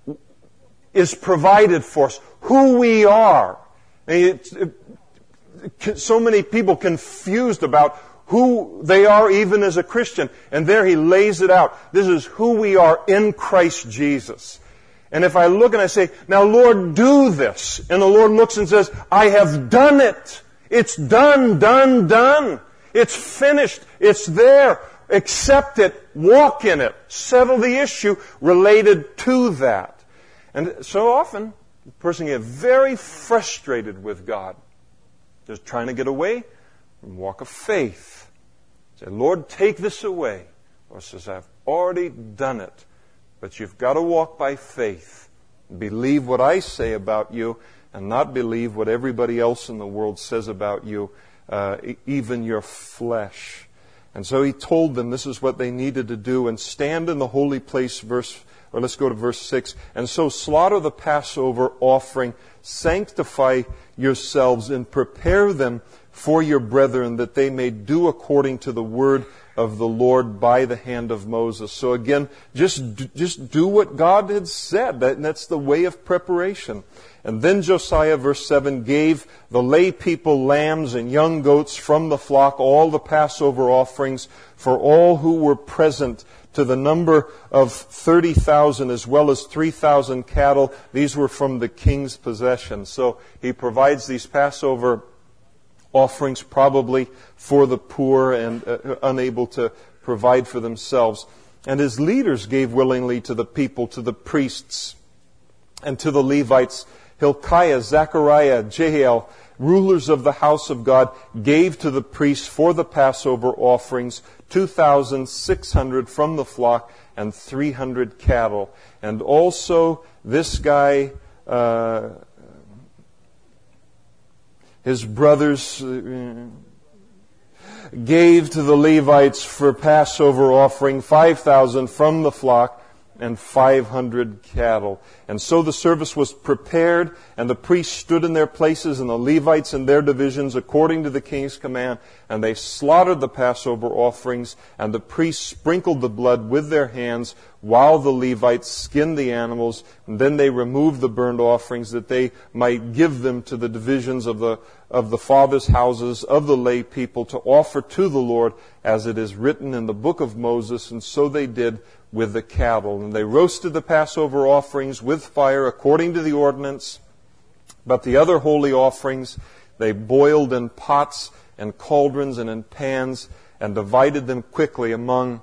[SPEAKER 1] is provided for us, who we are. It, it, so many people confused about who they are even as a Christian, and there he lays it out. This is who we are in Christ Jesus. And if I look and I say, now Lord, do this, and the Lord looks and says, I have done it. It's done, done, done. It's finished. It's there. Accept it. Walk in it. Settle the issue related to that. And so often, the person gets very frustrated with God. Just trying to get away from walk of faith. Say, Lord, take this away. Lord says, I've already done it. But you've got to walk by faith. Believe what I say about you, and not believe what everybody else in the world says about you, uh, even your flesh. And so he told them this is what they needed to do. And stand in the holy place, verse or let's go to verse six. And so slaughter the Passover offering, sanctify yourselves, and prepare them for your brethren, that they may do according to the word of the Lord by the hand of Moses. So again, just, just do what God had said. That, and that's the way of preparation. And then Josiah, verse seven, gave the lay people lambs and young goats from the flock, all the Passover offerings for all who were present, to the number of thirty thousand, as well as three thousand cattle. These were from the king's possessions. So he provides these Passover offerings probably for the poor and uh, unable to provide for themselves. And his leaders gave willingly to the people, to the priests, and to the Levites. Hilkiah, Zechariah, Jehiel, rulers of the house of God, gave to the priests for the Passover offerings two thousand six hundred from the flock and three hundred cattle. And also this guy, uh, his brothers uh, gave to the Levites for Passover offering five thousand from the flock and five hundred cattle. And so the service was prepared, and the priests stood in their places, and the Levites in their divisions according to the king's command, and they slaughtered the Passover offerings, and the priests sprinkled the blood with their hands while the Levites skinned the animals, and then they removed the burnt offerings that they might give them to the divisions of the of the fathers' houses of the lay people to offer to the Lord, as it is written in the book of Moses. And so they did with the cattle. And they roasted the Passover offerings with fire according to the ordinance. But the other holy offerings they boiled in pots and cauldrons and in pans, and divided them quickly among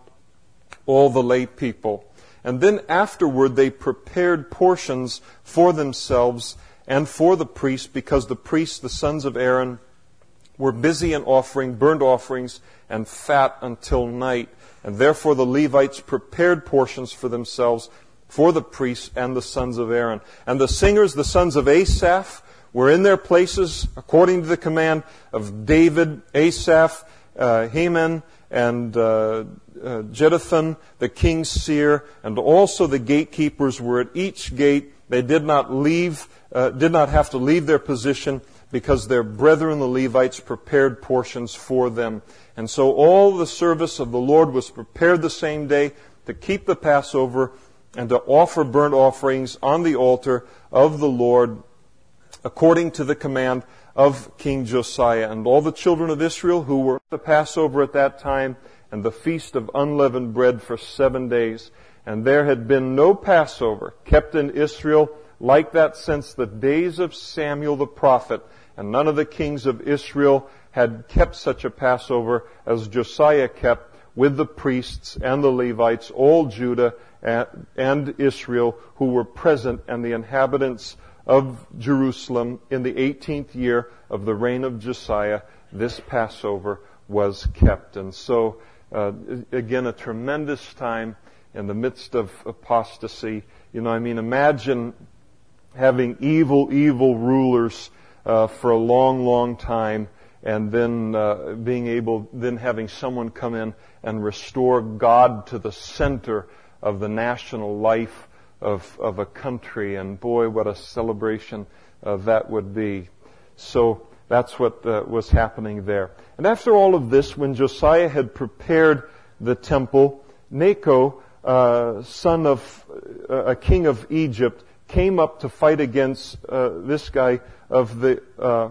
[SPEAKER 1] all the lay people. And then afterward they prepared portions for themselves and for the priests, because the priests, the sons of Aaron, were busy in offering burnt offerings and fat until night. And therefore the Levites prepared portions for themselves, for the priests and the sons of Aaron. And the singers, the sons of Asaph, were in their places according to the command of David, Asaph, uh, Heman, and uh, uh, Jeduthun, the king's seer, and also the gatekeepers were at each gate. They did not leave, uh, did not have to leave their position, because their brethren the Levites prepared portions for them. And so all the service of the Lord was prepared the same day to keep the Passover and to offer burnt offerings on the altar of the Lord according to the command of King Josiah. And all the children of Israel who were at the Passover at that time and the feast of unleavened bread for seven days. And there had been no Passover kept in Israel like that since the days of Samuel the prophet. And none of the kings of Israel had kept such a Passover as Josiah kept, with the priests and the Levites, all Judah and Israel who were present, and the inhabitants of Jerusalem. In the eighteenth year of the reign of Josiah, this Passover was kept. And so, uh, again, a tremendous time in the midst of apostasy. You know, I mean, imagine having evil, evil rulers uh, for a long, long time, and then uh, being able, then having someone come in and restore God to the center of the national life of, of a country. And boy, what a celebration uh, that would be. So that's what uh, was happening there. And after all of this, when Josiah had prepared the temple, Necho, uh, son of uh, a king of Egypt, came up to fight against uh, this guy of the... Uh,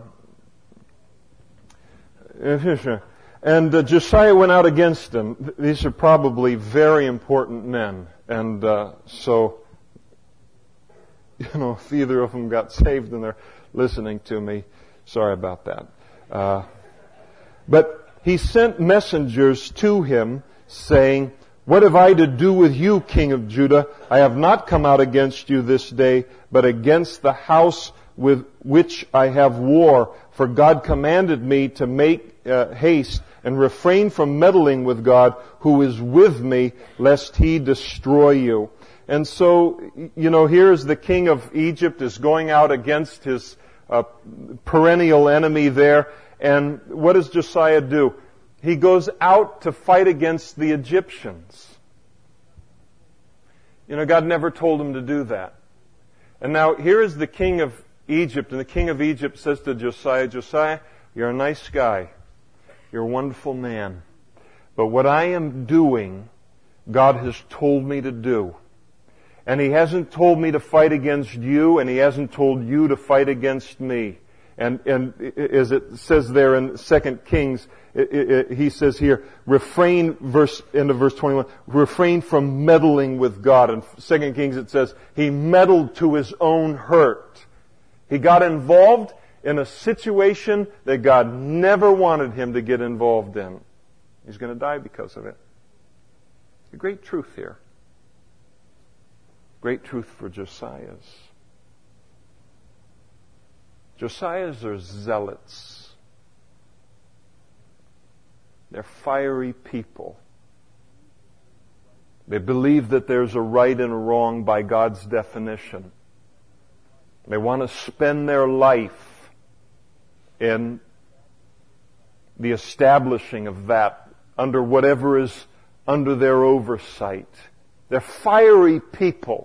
[SPEAKER 1] and uh, Josiah went out against him. These are probably very important men. And uh, so, you know, if either of them got saved and they're listening to me, sorry about that. Uh, but he sent messengers to him, saying, "What have I to do with you, King of Judah? I have not come out against you this day, but against the house with which I have war. For God commanded me to make uh, haste and refrain from meddling with God, who is with me, lest He destroy you." And so, you know, here's the king of Egypt is going out against his uh, perennial enemy there. And what does Josiah do? He goes out to fight against the Egyptians. You know, God never told him to do that. And now here is the king of Egypt, and the king of Egypt says to Josiah, Josiah, you're a nice guy. You're a wonderful man. But what I am doing, God has told me to do. And He hasn't told me to fight against you, and He hasn't told you to fight against me. And, and as it says there in Second Kings, it, it, it, he says here, refrain, verse, end of verse twenty-one, refrain from meddling with God. In Second Kings it says, he meddled to his own hurt. He got involved in a situation that God never wanted him to get involved in. He's going to die because of it. A great truth here. Great truth for Josiah's. Josiah's are zealots. They're fiery people. They believe that there's a right and a wrong by God's definition. They want to spend their life in the establishing of that under whatever is under their oversight. They're fiery people.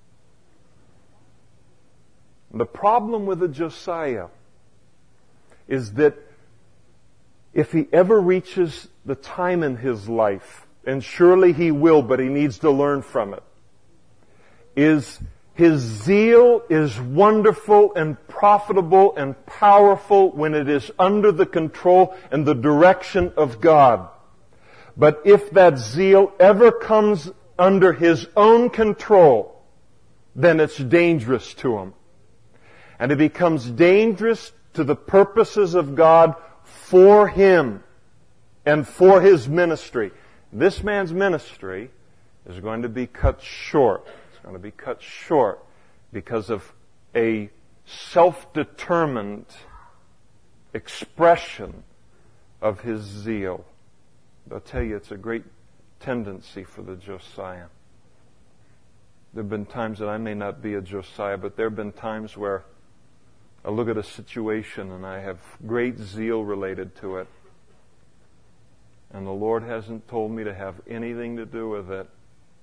[SPEAKER 1] The problem with a Josiah is that if he ever reaches the time in his life, and surely he will, but he needs to learn from it, is his zeal is wonderful and profitable and powerful when it is under the control and the direction of God. But if that zeal ever comes under his own control, then it's dangerous to him. And it becomes dangerous to the purposes of God for him and for his ministry. This man's ministry is going to be cut short. It's going to be cut short because of a self-determined expression of his zeal. I'll tell you, it's a great tendency for the Josiah. There have been times that I may not be a Josiah, but there have been times where I look at a situation and I have great zeal related to it. And the Lord hasn't told me to have anything to do with it.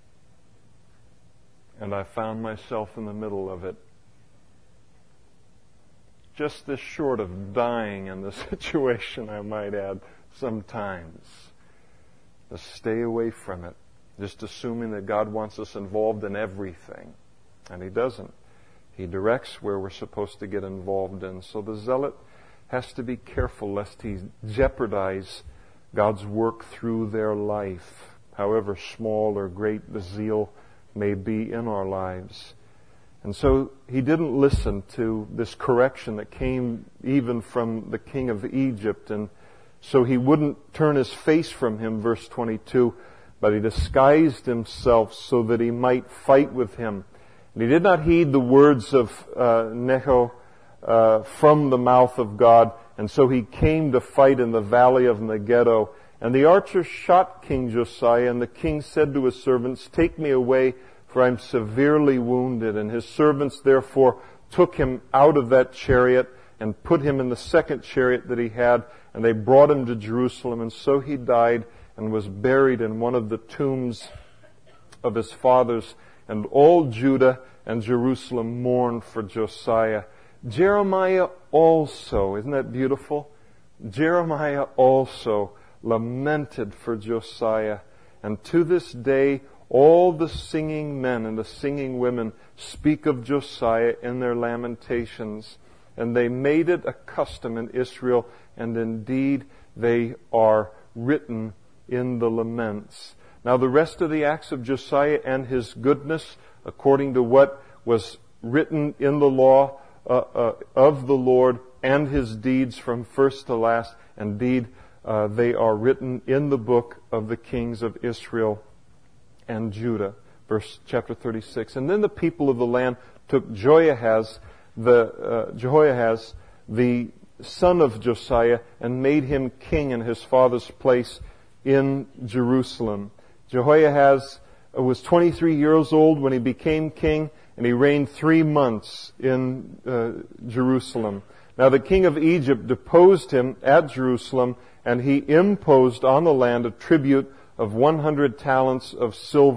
[SPEAKER 1] And I found myself in the middle of it. Just this short of dying in the situation, I might add, sometimes. To stay away from it. Just assuming that God wants us involved in everything. And He doesn't. He directs where we're supposed to get involved in. So the zealot has to be careful lest he jeopardize God's work through their life, however small or great the zeal may be in our lives. And so he didn't listen to this correction that came even from the king of Egypt, and so he wouldn't turn his face from him, verse twenty-two, but he disguised himself so that he might fight with him. And he did not heed the words of uh, Necho uh, from the mouth of God, and so he came to fight in the valley of Megiddo. And the archer shot King Josiah, and the king said to his servants, "Take me away, for I am severely wounded." And his servants therefore took him out of that chariot and put him in the second chariot that he had, and they brought him to Jerusalem. And so he died and was buried in one of the tombs of his fathers. And all Judah and Jerusalem mourned for Josiah. Jeremiah also, isn't that beautiful? Jeremiah also lamented for Josiah. And to this day, all the singing men and the singing women speak of Josiah in their lamentations. And they made it a custom in Israel, and indeed they are written in the laments. Now the rest of the acts of Josiah and his goodness, according to what was written in the law uh, uh, of the Lord, and his deeds from first to last, indeed uh, they are written in the book of the kings of Israel and Judah. Verse chapter thirty-six. And then the people of the land took Jehoahaz, the uh, Jehoahaz, the son of Josiah, and made him king in his father's place in Jerusalem. Jehoahaz was twenty-three years old when he became king, and he reigned three months in uh, Jerusalem. Now the king of Egypt deposed him at Jerusalem, and he imposed on the land a tribute of one hundred talents of silver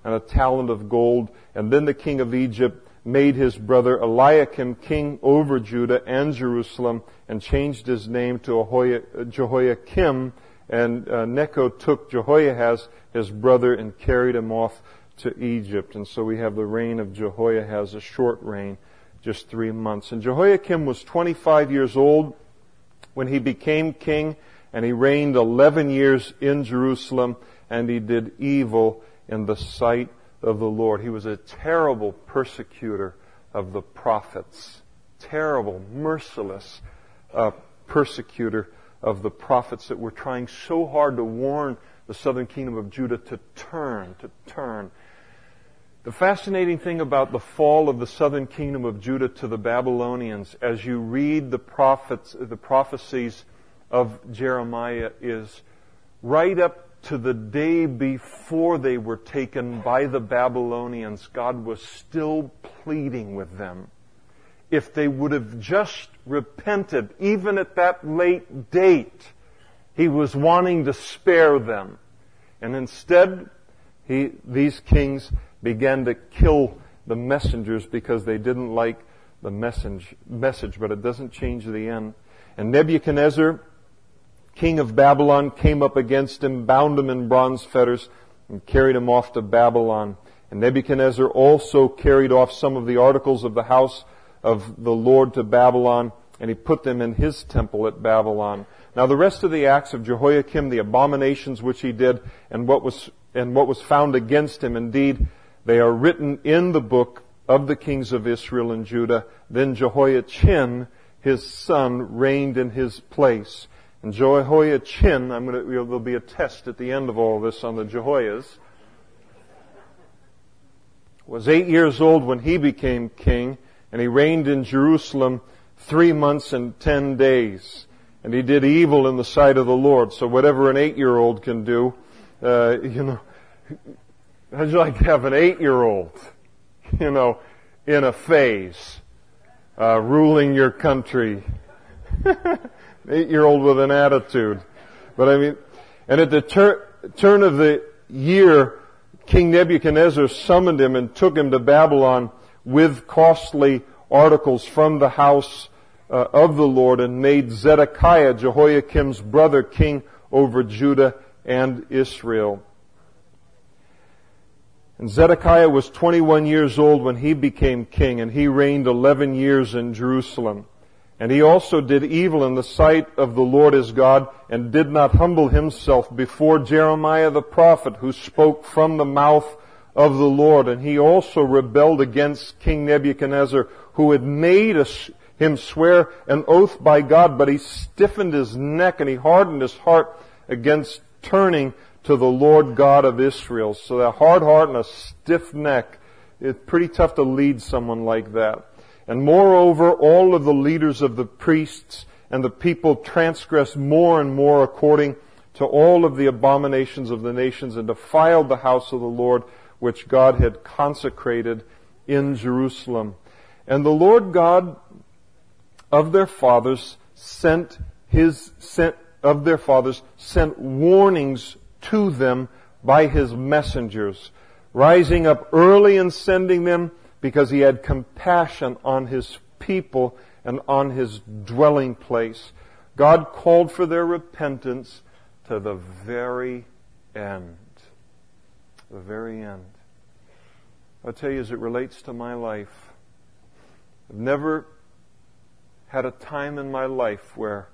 [SPEAKER 1] and a talent of gold. And then the king of Egypt made his brother Eliakim king over Judah and Jerusalem, and changed his name to Jehoiakim. And uh, Necho took Jehoiahaz, his brother, and carried him off to Egypt. And so we have the reign of Jehoiahaz, a short reign, just three months. And Jehoiakim was twenty-five years old when he became king, and he reigned eleven years in Jerusalem, and he did evil in the sight of the Lord. He was a terrible persecutor of the prophets. Terrible, merciless uh, persecutor of the prophets that were trying so hard to warn the southern kingdom of Judah to turn, to turn. The fascinating thing about the fall of the southern kingdom of Judah to the Babylonians, as you read the prophets, the prophecies of Jeremiah, is right up to the day before they were taken by the Babylonians, God was still pleading with them. If they would have just repented, even at that late date, He was wanting to spare them. And instead, he, these kings began to kill the messengers because they didn't like the message, message, but it doesn't change the end. And Nebuchadnezzar, king of Babylon, came up against him, bound him in bronze fetters, and carried him off to Babylon. And Nebuchadnezzar also carried off some of the articles of the house of the Lord to Babylon, and he put them in his temple at Babylon. Now the rest of the acts of Jehoiakim, the abominations which he did, and what was and what was found against him, indeed, they are written in the book of the kings of Israel and Judah. Then Jehoiachin, his son, reigned in his place. And Jehoiachin, I'm going to, there'll be a test at the end of all this on the Jehoias, was eight years old when he became king, and he reigned in Jerusalem three months and ten days. And he did evil in the sight of the Lord. So whatever an eight-year-old can do, uh, you know, how'd you like to have an eight-year-old, you know, in a phase, uh, ruling your country? Eight-year-old with an attitude. But I mean, and at the tur- turn of the year, King Nebuchadnezzar summoned him and took him to Babylon with costly articles from the house uh, of the Lord, and made Zedekiah, Jehoiakim's brother, king over Judah and Israel. And Zedekiah was twenty-one years old when he became king, and he reigned eleven years in Jerusalem. And he also did evil in the sight of the Lord his God, and did not humble himself before Jeremiah the prophet, who spoke from the mouth of the Lord. And he also rebelled against King Nebuchadnezzar, who had made a, him swear an oath by God, but he stiffened his neck and he hardened his heart against turning to the Lord God of Israel. So a hard heart and a stiff neck, it's pretty tough to lead someone like that. And moreover, all of the leaders of the priests and the people transgressed more and more according to all of the abominations of the nations, and defiled the house of the Lord, which God had consecrated in Jerusalem. And the Lord God of their fathers sent his sent of their fathers sent warnings to them by his messengers, rising up early and sending them, because he had compassion on his people and on his dwelling place. God called for their repentance to the very end. The very end. I'll tell you, as it relates to my life, I've never had a time in my life where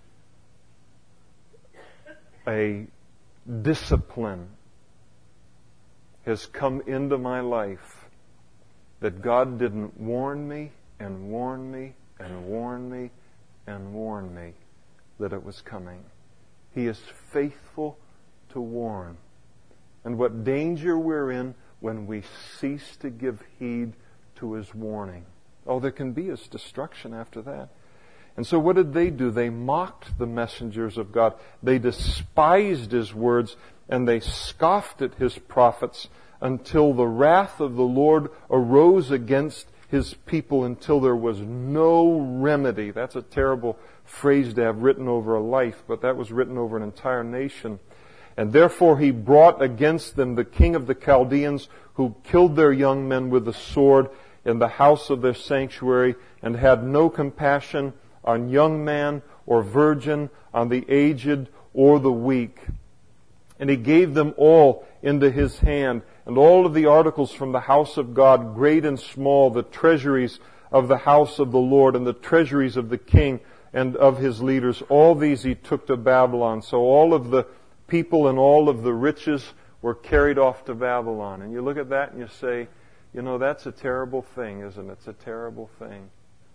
[SPEAKER 1] a discipline has come into my life that God didn't warn me and warn me and warn me and warn me that it was coming. He is faithful to warn. And what danger we're in when we cease to give heed to His warning. Oh, there can be His destruction after that. And so what did they do? They mocked the messengers of God. They despised His words, and they scoffed at His prophets, until the wrath of the Lord arose against His people, until there was no remedy. That's a terrible phrase to have written over a life, but that was written over an entire nation. And therefore he brought against them the king of the Chaldeans, who killed their young men with the sword in the house of their sanctuary, and had no compassion on young man or virgin, on the aged or the weak. And he gave them all into his hand, and all of the articles from the house of God, great and small, the treasuries of the house of the Lord, and the treasuries of the king and of his leaders, all these he took to Babylon. So all of the people and all of the riches were carried off to Babylon. And you look at that and you say, you know, that's a terrible thing, isn't it? It's a terrible thing.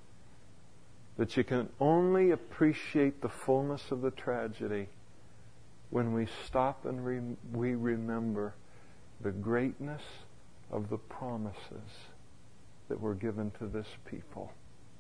[SPEAKER 1] That you can only appreciate the fullness of the tragedy when we stop and re- we remember the greatness of the promises that were given to this people.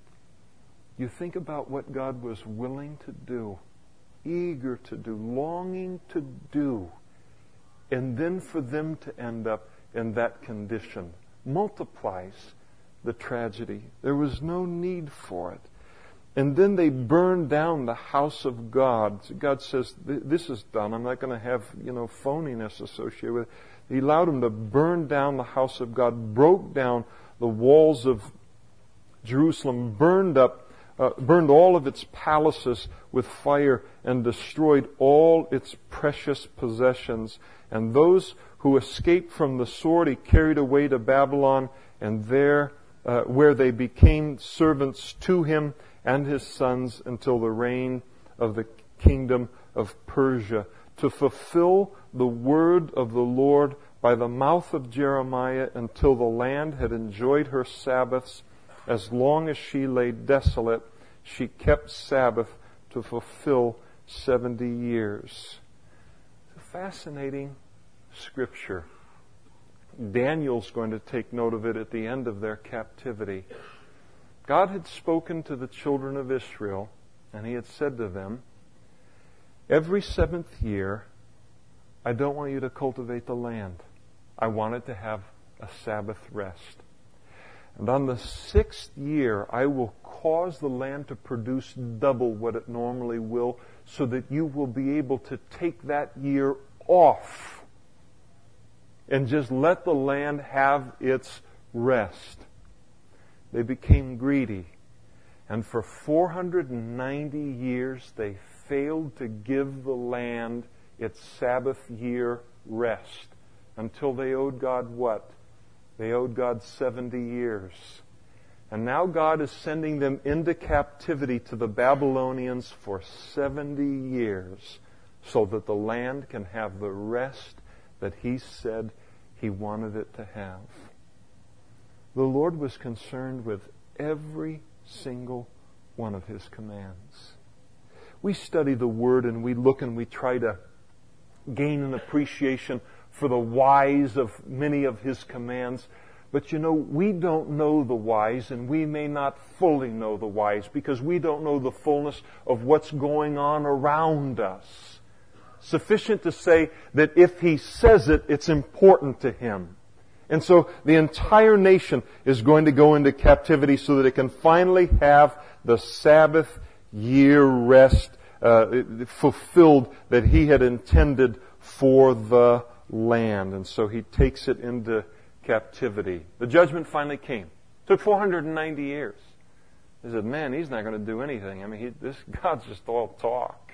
[SPEAKER 1] You think about what God was willing to do, eager to do, longing to do, and then for them to end up in that condition multiplies the tragedy. There was no need for it. And then they burned down the house of God. God says, this is done. I'm not going to have, you know, phoniness associated with it. He allowed them to burn down the house of God, broke down the walls of Jerusalem, burned up, uh, burned all of its palaces with fire, and destroyed all its precious possessions. And those who escaped from the sword he carried away to Babylon, and there, uh, where they became servants to him and his sons until the reign of the kingdom of Persia, to fulfill the word of the Lord by the mouth of Jeremiah, until the land had enjoyed her Sabbaths. As long as she lay desolate, she kept Sabbath to fulfill seventy years. It's a fascinating scripture. Daniel's going to take note of it at the end of their captivity. God had spoken to the children of Israel, and he had said to them, every seventh year, I don't want you to cultivate the land. I want it to have a Sabbath rest. And on the sixth year, I will cause the land to produce double what it normally will, so that you will be able to take that year off and just let the land have its rest. They became greedy, and for four hundred ninety years they failed to give the land its Sabbath year rest, until they owed God what? They owed God seventy years. And now God is sending them into captivity to the Babylonians for seventy years, so that the land can have the rest that he said he wanted it to have. The Lord was concerned with every single one of his commands. We study the Word and we look and we try to gain an appreciation for the whys of many of his commands. But you know, we don't know the whys, and we may not fully know the whys, because we don't know the fullness of what's going on around us. Sufficient to say that if he says it, it's important to him. And so the entire nation is going to go into captivity so that it can finally have the Sabbath year rest uh, fulfilled that he had intended for the land. And so he takes it into captivity. The judgment finally came. It took four hundred ninety years. They said, man, he's not going to do anything. I mean, he, this God's just all talk.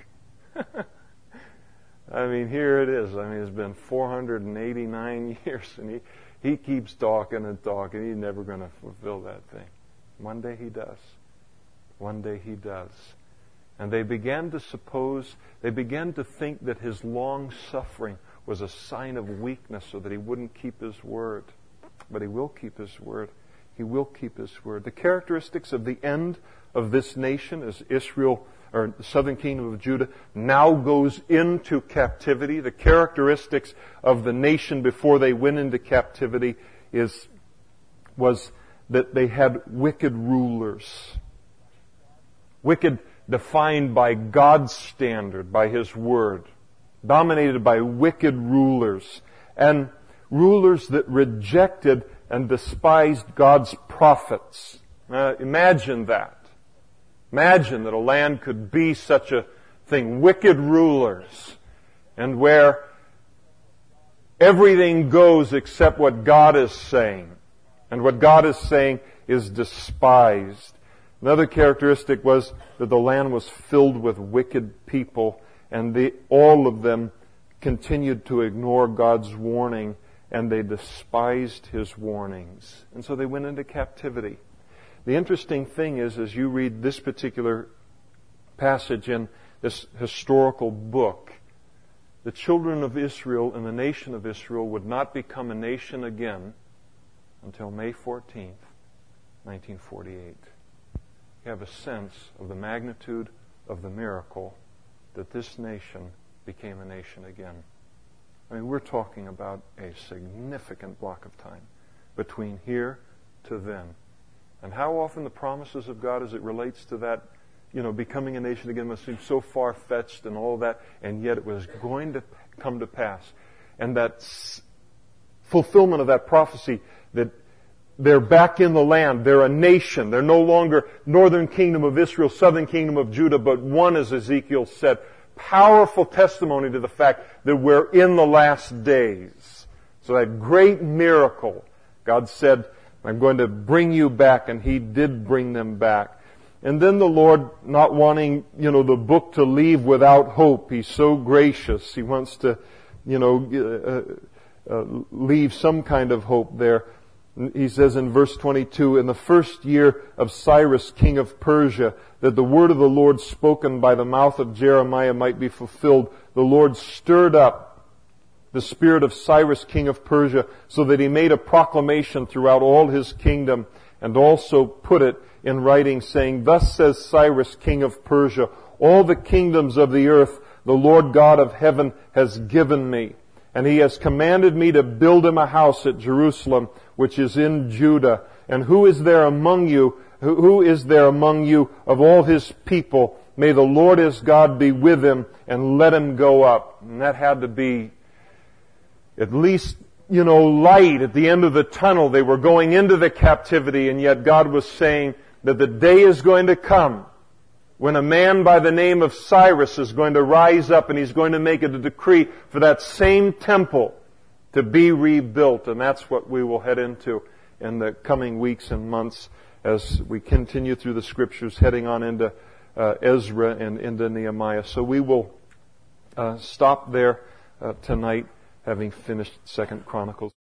[SPEAKER 1] I mean, here it is. I mean, it's been four hundred eighty-nine years, and he He keeps talking and talking. He's never going to fulfill that thing. One day he does. One day he does. And they began to suppose, they began to think that his long suffering was a sign of weakness, so that he wouldn't keep his word. But he will keep his word. He will keep his word. The characteristics of the end of this nation, as Israel, or the southern kingdom of Judah, now goes into captivity. The characteristics of the nation before they went into captivity is, was that they had wicked rulers. Wicked defined by God's standard, by his word. Dominated by wicked rulers. And rulers that rejected and despised God's prophets. Uh, imagine that. Imagine that a land could be such a thing. Wicked rulers. And where everything goes except what God is saying. And what God is saying is despised. Another characteristic was that the land was filled with wicked people, and they, all of them continued to ignore God's warning, and they despised His warnings. And so they went into captivity. The interesting thing is, as you read this particular passage in this historical book, the children of Israel and the nation of Israel would not become a nation again until May fourteenth, nineteen forty-eight. You have a sense of the magnitude of the miracle that this nation became a nation again. I mean, we're talking about a significant block of time between here to then. And how often the promises of God as it relates to that, you know, becoming a nation again must seem so far-fetched and all that, and yet it was going to come to pass. And that s- fulfillment of that prophecy that they're back in the land. They're a nation. They're no longer northern kingdom of Israel, southern kingdom of Judah, but one, as Ezekiel said. Powerful testimony to the fact that we're in the last days. So that great miracle, God said, I'm going to bring you back, and He did bring them back. And then the Lord, not wanting, you know, the book to leave without hope, He's so gracious. He wants to, you know, uh, uh, leave some kind of hope there. He says in verse twenty-two, in the first year of Cyrus, king of Persia, that the word of the Lord spoken by the mouth of Jeremiah might be fulfilled, the Lord stirred up the spirit of Cyrus, king of Persia, so that he made a proclamation throughout all his kingdom, and also put it in writing, saying, thus says Cyrus, king of Persia, all the kingdoms of the earth the Lord God of heaven has given me, and He has commanded me to build Him a house at Jerusalem, which is in Judah. And who is there among you, who, who is there among you of all His people? May the Lord His God be with him, and let him go up. And that had to be at least, you know, light at the end of the tunnel. They were going into the captivity, and yet God was saying that the day is going to come when a man by the name of Cyrus is going to rise up, and he's going to make it a decree for that same temple to be rebuilt. And that's what we will head into in the coming weeks and months as we continue through the Scriptures, heading on into uh, Ezra and into Nehemiah. So we will uh, stop there uh, tonight, having finished Second Chronicles.